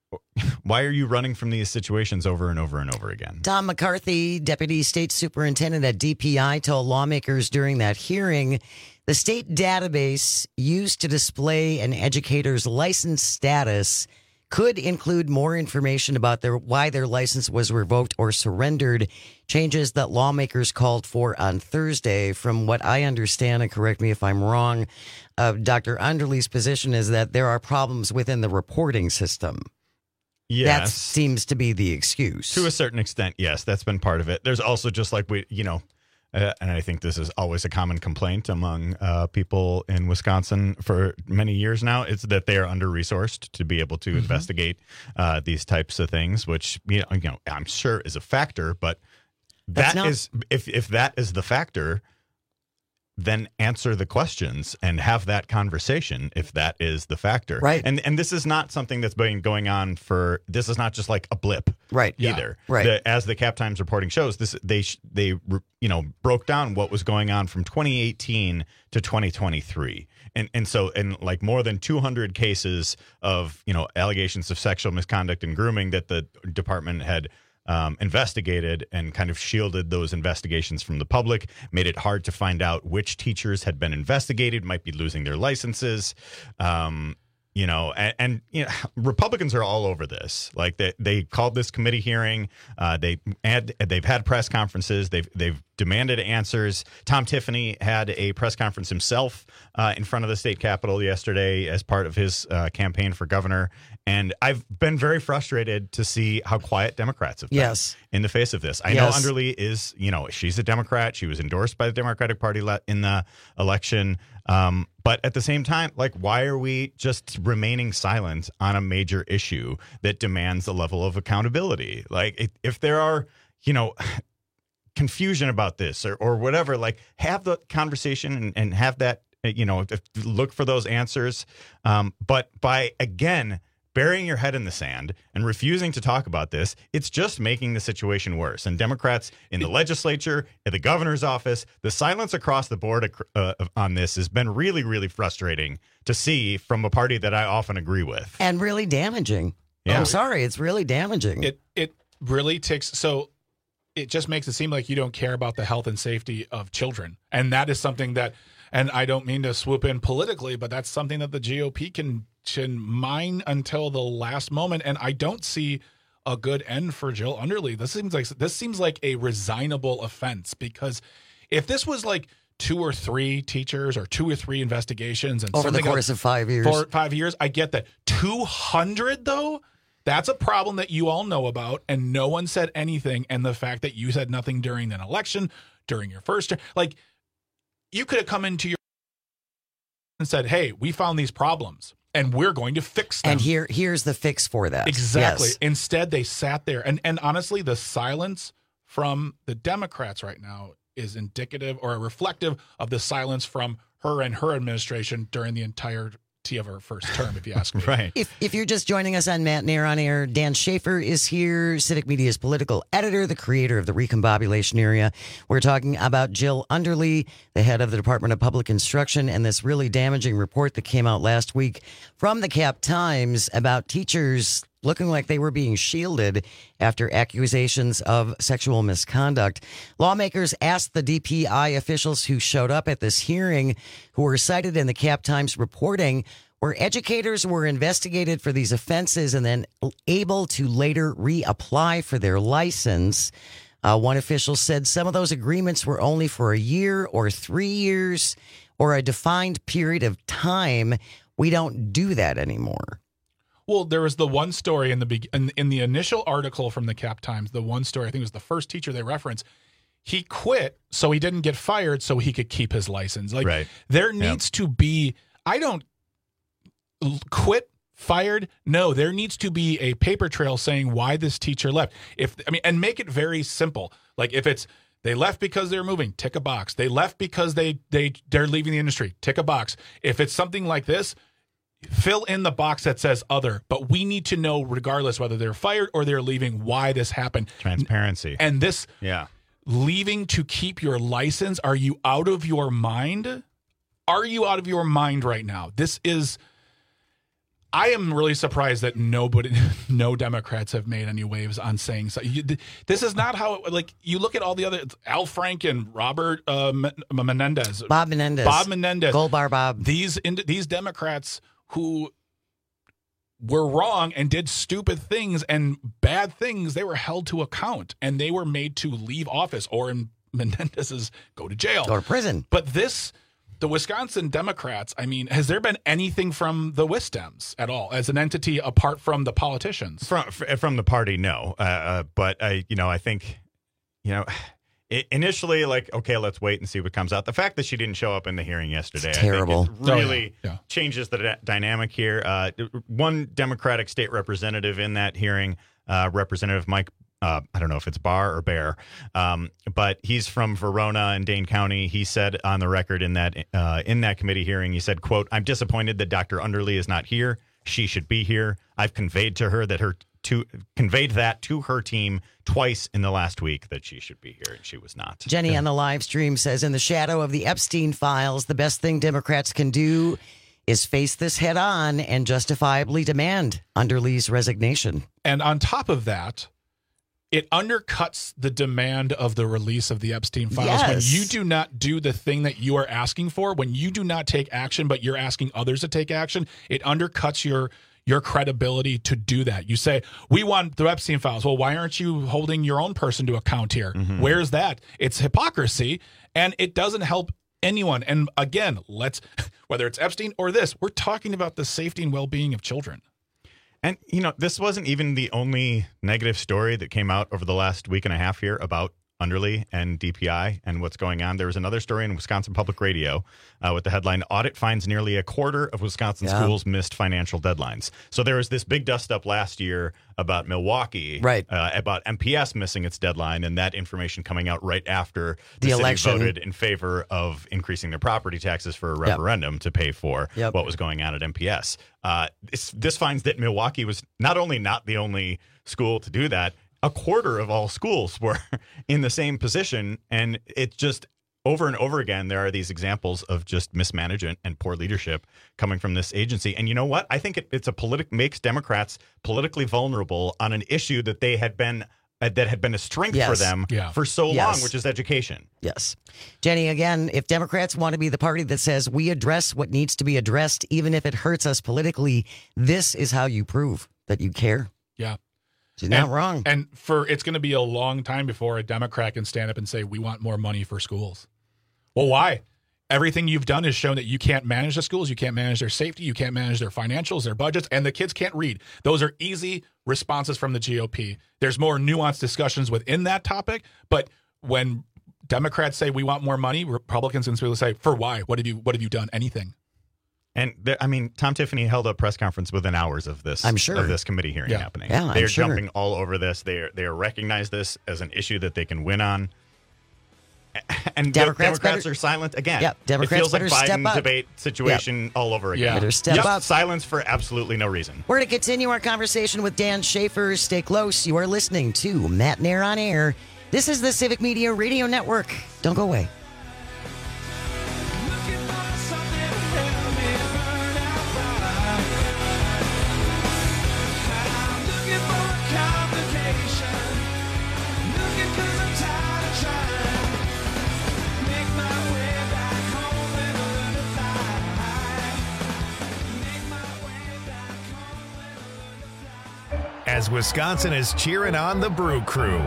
why are you running from these situations over and over and over again? Tom McCarthy, Deputy State Superintendent at D P I, told lawmakers during that hearing the state database used to display an educator's license status could include more information about their why their license was revoked or surrendered, changes that lawmakers called for on Thursday. From what I understand, and correct me if I'm wrong, uh, Doctor Underly's position is that there are problems within the reporting system. Yes. That seems to be the excuse. To a certain extent, yes, that's been part of it. There's also just like we, you know, uh, and I think this is always a common complaint among uh, people in Wisconsin for many years now. It's that they are under-resourced to be able to mm-hmm. investigate uh, these types of things, which you know, you know, I'm sure is a factor. But that not- is if if that is the factor, then answer the questions and have that conversation if that is the factor. Right. And and this is not something that's been going on for, this is not just like a blip. Right. Either. Yeah. Right. The, as the Cap Times reporting shows, this they they you know broke down what was going on from twenty eighteen to twenty twenty-three. And and so in like more than two hundred cases of, you know, allegations of sexual misconduct and grooming that the department had Um, investigated and kind of shielded those investigations from the public, made it hard to find out which teachers had been investigated, might be losing their licenses. Um, you know, and, and you know, Republicans are all over this. Like they, they called this committee hearing. Uh, they had, they've had press conferences. They've they've demanded answers. Tom Tiffany had a press conference himself uh, in front of the state capitol yesterday as part of his uh, campaign for governor. And I've been very frustrated to see how quiet Democrats have been yes. in the face of this. I yes. know Underly is, you know, she's a Democrat. She was endorsed by the Democratic Party le- in the election. Um, but at the same time, like, why are we just remaining silent on a major issue that demands a level of accountability? Like, it, if there are, you know, confusion about this or, or whatever, like, have the conversation and, and have that, you know, look for those answers. Um, but by, again, burying your head in the sand and refusing to talk about this, it's just making the situation worse. And Democrats in the legislature, in the governor's office, the silence across the board uh, on this has been really, really frustrating to see from a party that I often agree with. And really damaging. Yeah. I'm sorry, it's really damaging. It it really takes, so it just makes it seem like you don't care about the health and safety of children. And that is something that, and I don't mean to swoop in politically, but that's something that the G O P can can mine until the last moment. And I don't see a good end for Jill Underly. This seems like this seems like a resignable offense, because if this was like two or three teachers or two or three investigations and over the course else, of five years, for five years, I get that. two hundred though, that's a problem that you all know about, and no one said anything. And the fact that you said nothing during an election, during your first, like, you could have come into your and said, "Hey, we found these problems, and we're going to fix them." And here, here's the fix for that. Exactly. Yes. Instead, they sat there, and and honestly, the silence from the Democrats right now is indicative or reflective of the silence from her and her administration during the entirety of her first term, if you ask me. Right. If if you're just joining us on Matt and Air on Air, Dan Schaefer is here, Civic Media's political editor, the creator of the Recombobulation Area. We're talking about Jill Underly, the head of the Department of Public Instruction, and this really damaging report that came out last week from the Cap Times about teachers looking like they were being shielded after accusations of sexual misconduct. Lawmakers asked the D P I officials who showed up at this hearing, who were cited in the Cap Times reporting, where educators were investigated for these offenses and then able to later reapply for their license. Uh, one official said some of those agreements were only for a year or three years or a defined period of time. We don't do that anymore. Well, there was the one story in the be- in, in the initial article from the Cap Times, the one story, I think it was the first teacher they referenced. He quit so he didn't get fired so he could keep his license. Like, right. There needs yep. to be, I don't quit, fired. No, there needs to be a paper trail saying why this teacher left. If I mean, and make it very simple. Like, if it's they left because they're moving, tick a box. They left because they they they're leaving the industry, tick a box. If it's something like this, fill in the box that says other, but we need to know, regardless whether they're fired or they're leaving, why this happened. Transparency. And this, yeah, leaving to keep your license. Are you out of your mind? Are you out of your mind right now? This is, I am really surprised that nobody, no Democrats have made any waves on saying so. You, this is not how, like, you look at all the other, Al Franken, Robert uh, Menendez. Bob Menendez. Bob Menendez. Gold Bar Bob. These, these Democrats who were wrong and did stupid things and bad things, they were held to account and they were made to leave office or in Menendez's go to jail. Go to prison. But this... The Wisconsin Democrats, I mean, has there been anything from the Wisdems at all as an entity apart from the politicians? From from the party, no. Uh, uh, but, I, you know, I think, you know, it, initially, like, okay, let's wait and see what comes out. The fact that she didn't show up in the hearing yesterday, it's terrible. I think it really oh, yeah. Yeah. changes the d- dynamic here. Uh, one Democratic state representative in that hearing, uh, Representative Mike Uh, I don't know if it's Barr or Bear, um, but he's from Verona in Dane County. He said on the record in that uh, in that committee hearing, he said, quote, "I'm disappointed that Doctor Underly is not here. She should be here. I've conveyed to her that her to conveyed that to her team twice in the last week that she should be here, and she was not." Jenny on the live stream says, in the shadow of the Epstein files, the best thing Democrats can do is face this head on and justifiably demand Underly's resignation. And on top of that, it undercuts the demand of the release of the Epstein files. Yes. When you do not do the thing that you are asking for, when you do not take action, but you're asking others to take action, it undercuts your your credibility to do that. You say, we want the Epstein files. Well, why aren't you holding your own person to account here? Mm-hmm. Where's that? It's hypocrisy, and it doesn't help anyone. And again, let's whether it's Epstein or this, we're talking about the safety and well-being of children. And, you know, this wasn't even the only negative story that came out over the last week and a half here about Underly and D P I and what's going on. There was another story in Wisconsin Public Radio uh, with the headline, "Audit finds nearly a quarter of Wisconsin yeah. schools missed financial deadlines." So there was this big dust up last year about Milwaukee, right? Uh, about M P S missing its deadline, and that information coming out right after the, the city election voted in favor of increasing their property taxes for a referendum yep. to pay for yep. what was going on at M P S. Uh, this, this finds that Milwaukee was not only not the only school to do that, a quarter of all schools were in the same position. And it's just over and over again, there are these examples of just mismanagement and poor leadership coming from this agency. And you know what? I think it, it's a politic makes Democrats politically vulnerable on an issue that they had been uh, that had been a strength yes. for them yeah. for so yes. long, which is education. Yes. Jenny, again, if Democrats want to be the party that says we address what needs to be addressed, even if it hurts us politically, this is how you prove that you care. Yeah. She's not and, wrong. And for it's going to be a long time before a Democrat can stand up and say, we want more money for schools. Well, why? Everything you've done has shown that you can't manage the schools, you can't manage their safety, you can't manage their financials, their budgets, and the kids can't read. Those are easy responses from the G O P. There's more nuanced discussions within that topic, but when Democrats say we want more money, Republicans can simply say, for why? What have you what have you done? Anything. And there, I mean, Tom Tiffany held a press conference within hours of this. I'm sure. of this committee hearing yeah. happening. Yeah, they I'm are sure. jumping all over this. They are, they are recognize this as an issue that they can win on. And Democrats, Democrats better, are silent again. Yep, Democrats it feels like better step Biden up. debate situation Yep. all over again. Yeah. Better step yep. up. Silence for absolutely no reason. We're going to continue our conversation with Dan Schaefer. Stay close. You are listening to Matt Nair on Air. This is the Civic Media Radio Network. Don't go away. As Wisconsin is cheering on the Brew Crew.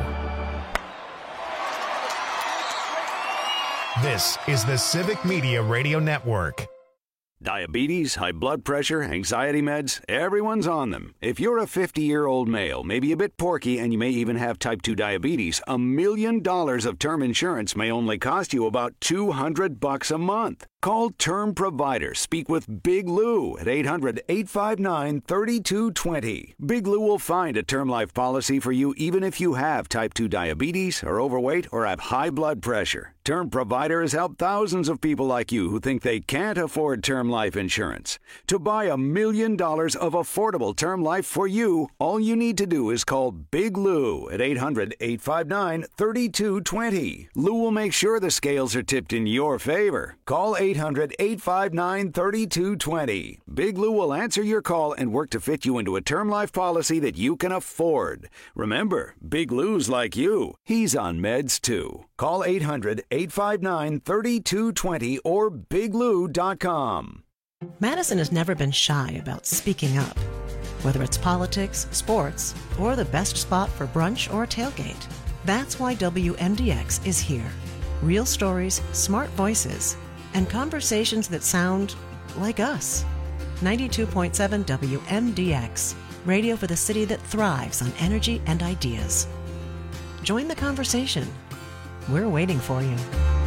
This is the Civic Media Radio Network. Diabetes, high blood pressure, anxiety meds, everyone's on them. If you're a fifty-year-old male, maybe a bit porky, and you may even have type two diabetes, a million dollars of term insurance may only cost you about two hundred bucks a month. Call Term Provider. Speak with Big Lou at eight hundred, eight five nine, three two two zero. Big Lou will find a term life policy for you even if you have type two diabetes, are overweight, or have high blood pressure. Term Provider has helped thousands of people like you who think they can't afford term life insurance. To buy a million dollars of affordable term life for you, all you need to do is call Big Lou at eight hundred, eight five nine, three two two zero. Lou will make sure the scales are tipped in your favor. Call eight hundred, eight five nine, three two two zero. Big Lou will answer your call and work to fit you into a term life policy that you can afford. Remember, Big Lou's like you. He's on meds too. Call eight hundred, eight five nine, three two two zero or big lou dot com. Madison has never been shy about speaking up. Whether it's politics, sports, or the best spot for brunch or a tailgate. That's why W M D X is here. Real stories, smart voices, and conversations that sound like us. ninety-two point seven W M D X, radio for the city that thrives on energy and ideas. Join the conversation. We're waiting for you.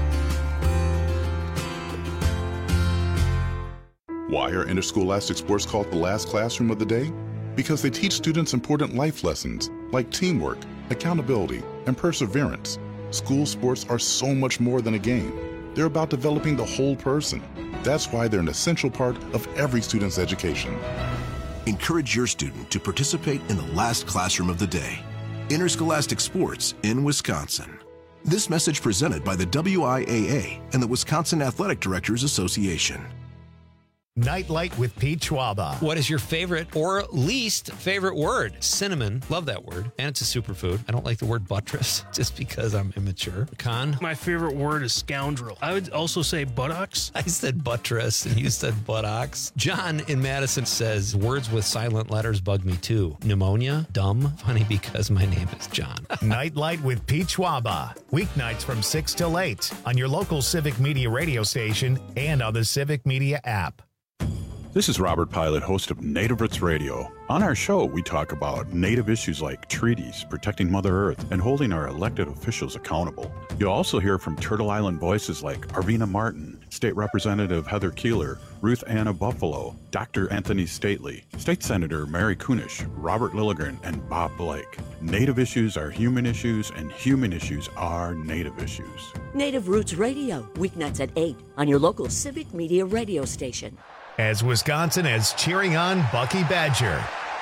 Why are interscholastic sports called the last classroom of the day? Because they teach students important life lessons like teamwork, accountability, and perseverance. School sports are so much more than a game. They're about developing the whole person. That's why they're an essential part of every student's education. Encourage your student to participate in the last classroom of the day. Interscholastic sports in Wisconsin. This message presented by the W I A A and the Wisconsin Athletic Directors Association. Nightlight with Pete Schwaba. What is your favorite or least favorite word? Cinnamon. Love that word. And it's a superfood. I don't like the word buttress just because I'm immature. Con? My favorite word is scoundrel. I would also say buttocks. I said buttress and you said buttocks. John in Madison says words with silent letters bug me too. Pneumonia. Dumb. Funny because my name is John. Nightlight with Pete Schwaba. Weeknights from six till eight on your local Civic Media radio station and on the Civic Media app. This is Robert Pilot, host of Native Roots Radio. On our show, we talk about Native issues like treaties, protecting Mother Earth, and holding our elected officials accountable. You'll also hear from Turtle Island voices like Arvina Martin, State Representative Heather Keeler, Ruth Anna Buffalo, Doctor Anthony Stately, State Senator Mary Kunish, Robert Lilligren, and Bob Blake. Native issues are human issues, and human issues are Native issues. Native Roots Radio, weeknights at eight on your local Civic Media radio station. As Wisconsin is cheering on Bucky Badger.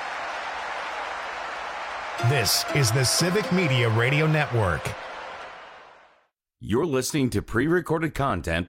This is the Civic Media Radio Network. You're listening to pre-recorded content.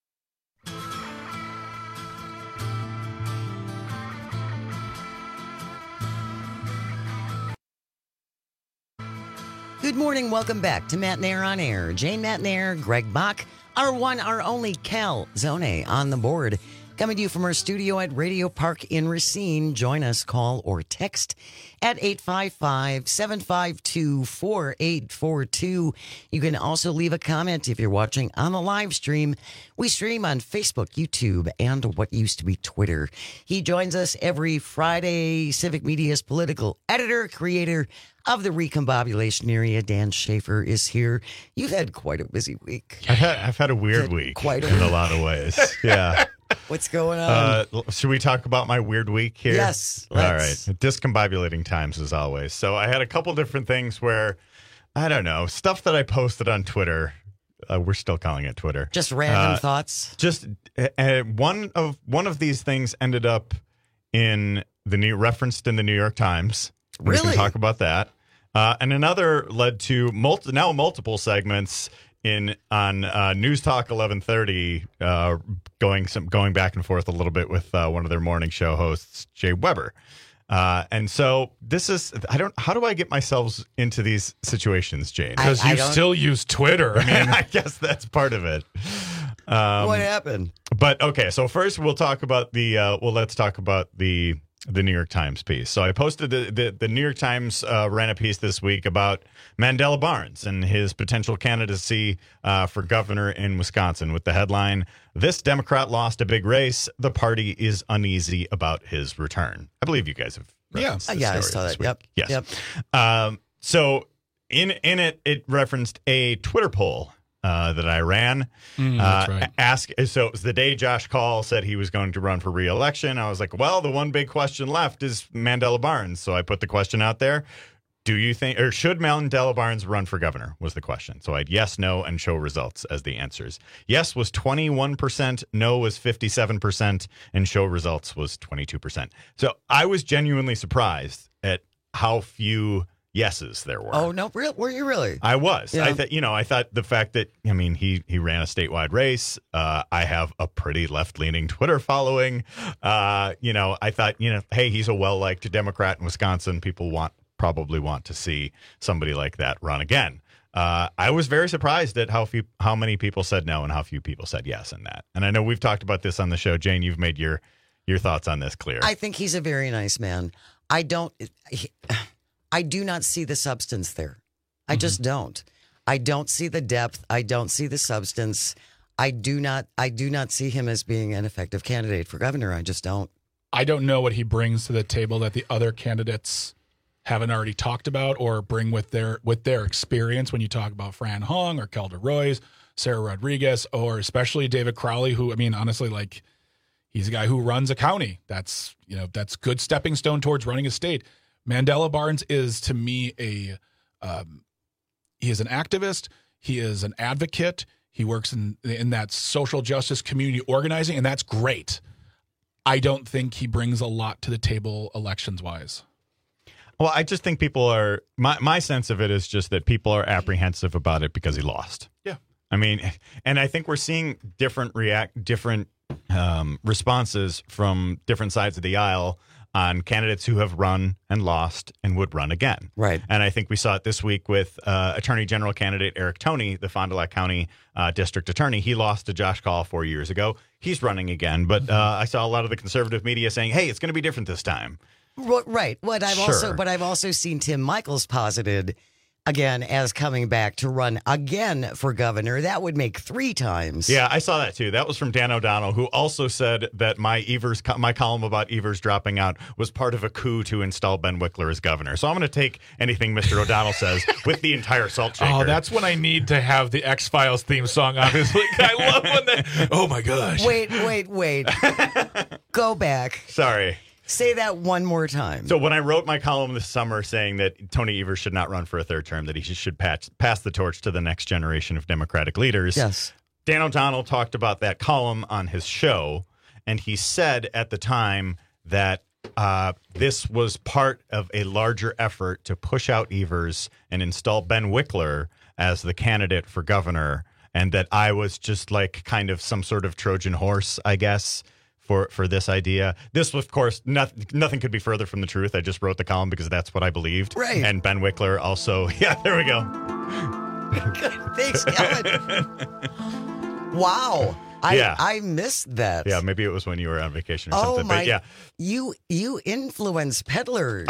Good morning. Welcome back to Matt Nair on Air. Jane Matt Nair, Greg Bach, our one, our only Cal Zone on the board. Coming to you from our studio at Radio Park in Racine. Join us, call or text at eight five five, seven five two, four eight four two. You can also leave a comment if you're watching on the live stream. We stream on Facebook, YouTube, and what used to be Twitter. He joins us every Friday. Civic Media's political editor, creator of the Recombobulation Area, Dan Schaefer, is here. You've had quite a busy week. I've had, I've had a weird week quite a in a lot of ways. Yeah. What's going on? Uh, should we talk about my weird week here? Yes. All right. Discombobulating times as always. So I had a couple different things where, I don't know, stuff that I posted on Twitter. Uh, we're still calling it Twitter. Just random uh, thoughts. Just uh, one of one of these things ended up in the new referenced in the New York Times. Really? We can talk about that. Uh, and another led to multi- now multiple segments in on uh, News Talk eleven thirty, uh, going some going back and forth a little bit with uh, one of their morning show hosts, Jay Weber. Uh, and so this is I don't how do I get myself into these situations, Jane? Because you still use Twitter. I mean, I guess that's part of it. Um, what happened? But okay, so first we'll talk about the uh, well, let's talk about the the New York Times piece. So I posted the the, the New York Times uh, ran a piece this week about Mandela Barnes and his potential candidacy uh, for governor in Wisconsin with the headline, "This Democrat lost a big race. The party is uneasy about his return." I believe you guys have referenced yeah. this Yeah, I story saw this that. week. Yep. Yes. Yep. Um, so in in it, it referenced a Twitter poll Uh, that I ran. Mm, that's uh, right. ask, so it was the day Josh Call said he was going to run for re-election. I was like, well, the one big question left is Mandela Barnes. So I put the question out there. do you think, or should Mandela Barnes run for governor was the question. So I had yes, no, and show results as the answers. Yes was twenty-one percent, no was fifty-seven percent, and show results was twenty-two percent. So I was genuinely surprised at how few yeses there were. Oh, no, real, were you really? I was. Yeah. I thought, you know, I thought the fact that, I mean, he he ran a statewide race. Uh, I have a pretty left-leaning Twitter following. Uh, you know, I thought, you know, hey, he's a well-liked Democrat in Wisconsin. People want probably want to see somebody like that run again. Uh, I was very surprised at how few, how many people said no and how few people said yes in that. And I know we've talked about this on the show. Jane, you've made your your thoughts on this clear. I think he's a very nice man. I don't. He, I do not see the substance there. I mm-hmm. just don't. I don't see the depth. I don't see the substance. I do not. I do not see him as being an effective candidate for governor. I just don't. I don't know what he brings to the table that the other candidates haven't already talked about or bring with their with their experience. When you talk about Fran Hung or Kelda Royce, Sarah Rodriguez, or especially David Crowley, who I mean, honestly, like he's a guy who runs a county. That's you know that's good stepping stone towards running a state. Mandela Barnes is, to me, a um, he is an activist. He is an advocate. He works in in that social justice community organizing, and that's great. I don't think he brings a lot to the table elections-wise. Well, I just think people are my my sense of it is just that people are apprehensive about it because he lost. Yeah, I mean, and I think we're seeing different react different um, responses from different sides of the aisle on candidates who have run and lost and would run again. Right. And I think we saw it this week with uh, Attorney General candidate Eric Toney, the Fond du Lac County uh, District Attorney. He lost to Josh Kaul four years ago. He's running again. But uh, I saw a lot of the conservative media saying, hey, it's going to be different this time. Right. What I've Sure. also, but I've also seen Tim Michaels posited again as coming back to run again for governor. That would make three times. Yeah, I saw that too. That was from Dan O'Donnell, who also said that my Evers, my column about Evers dropping out was part of a coup to install Ben Wickler as governor. So I'm going to take anything Mister O'Donnell says with the entire salt shaker. Oh, that's when I need to have the X-Files theme song, obviously. I love when that. Oh, my gosh. Wait, wait, wait. Go back. Sorry. Say that one more time. So when I wrote my column this summer saying that Tony Evers should not run for a third term, that he should patch, pass the torch to the next generation of Democratic leaders, yes. Dan O'Donnell talked about that column on his show, and he said at the time that uh, this was part of a larger effort to push out Evers and install Ben Wickler as the candidate for governor, and that I was just like kind of some sort of Trojan horse, I guess, for for this idea. This, of course, nothing, nothing could be further from the truth. I just wrote the column because that's what I believed. Right. And Ben Wickler also, yeah, there we go. Thanks, Kellen. Wow. I, Yeah. I missed that. Yeah, maybe it was when you were on vacation or Oh something. my! But yeah, You you influence peddler. You.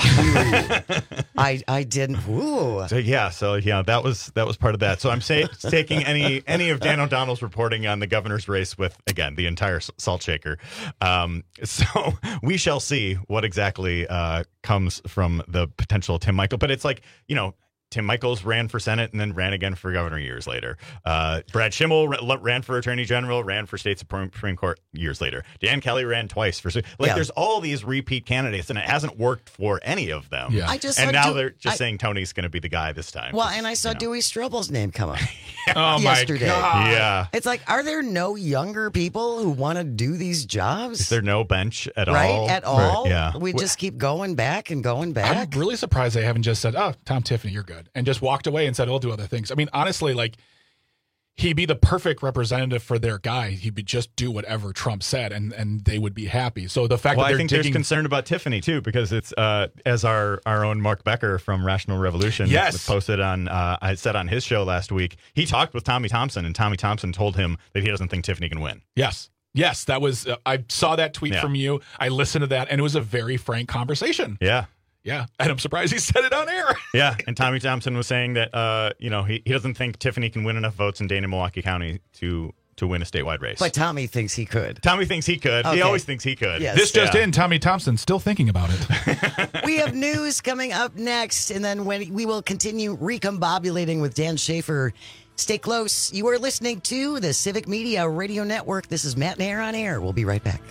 I I didn't. Ooh. so yeah, so yeah, that was that was part of that. So I'm say, taking any any of Dan O'Donnell's reporting on the governor's race with, again, the entire s- salt shaker. Um, so we shall see what exactly uh, comes from the potential Tim Michael. But it's like, you know, Tim Michaels ran for Senate and then ran again for governor years later. Uh, Brad Schimmel ra- ran for Attorney General, ran for State Supreme, Supreme Court years later. Dan Kelly ran twice for like. Yeah. There's all these repeat candidates, and it hasn't worked for any of them. Yeah. I just and saw now Du- they're just I- saying Tony's going to be the guy this time. Well, and I saw Dewey Strobel's name come up Oh, my yesterday. God. Yeah. It's like, are there no younger people who want to do these jobs? Is there no bench at right? all? At For- all? yeah. We just keep going back and going I'm back. really surprised they haven't just said, oh, Tom Tiffany, you're good, and just walked away and said, I'll do other things. I mean, honestly, like, he'd be the perfect representative for their guy. He would just do whatever Trump said, and, and they would be happy. So the fact Well, that I they're think digging... there's concern about Tiffany, too, because it's, uh, as our, our own Mark Becker from Rational Revolution Yes. posted on, uh, I said on his show last week, he talked with Tommy Thompson, and Tommy Thompson told him that he doesn't think Tiffany can win. Yes. Yes, that was... Uh, I saw that tweet Yeah. from you. I listened to that, and it was a very frank conversation. Yeah. Yeah, and I'm surprised he said it on air. Yeah, and Tommy Thompson was saying that uh, you know he, he doesn't think Tiffany can win enough votes in Dana Milwaukee County to to win a statewide race. But Tommy thinks he could. Tommy thinks he could. Okay. He always thinks he could. Yes. This just Yeah. in, Tommy Thompson still thinking about it. We have news coming up next, and then when we will continue recombobulating with Dan Schaefer. Stay close. You are listening to the Civic Media Radio Network. This is Matt Nair on Air. We'll be right back.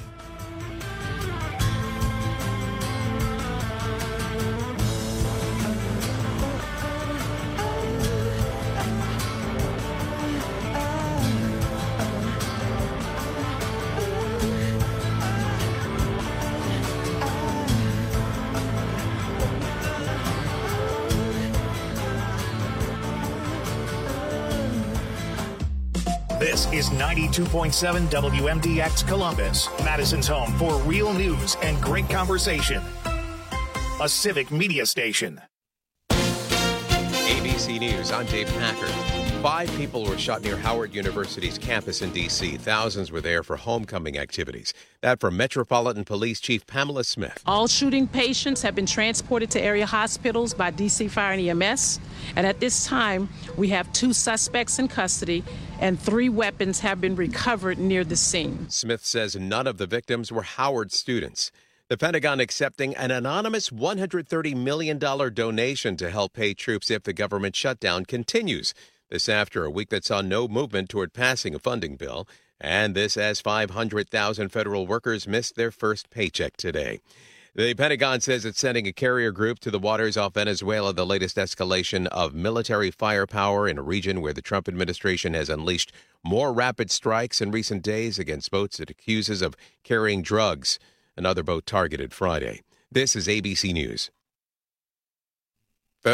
is ninety-two point seven W M D X Columbus, Madison's home for real news and great conversation. A Civic Media station. A B C News, I'm Dave Packard. Five people were shot near Howard University's campus in D C Thousands were there for homecoming activities. That from Metropolitan Police Chief Pamela Smith. All shooting patients have been transported to area hospitals by D C Fire and E M S. And at this time, we have two suspects in custody and three weapons have been recovered near the scene. Smith says none of the victims were Howard students. The Pentagon accepting an anonymous one hundred thirty million dollars donation to help pay troops if the government shutdown continues. This after a week that saw no movement toward passing a funding bill. And this as five hundred thousand federal workers missed their first paycheck today. The Pentagon says it's sending a carrier group to the waters off Venezuela, the latest escalation of military firepower in a region where the Trump administration has unleashed more rapid strikes in recent days against boats it accuses of carrying drugs. Another boat targeted Friday. This is A B C News.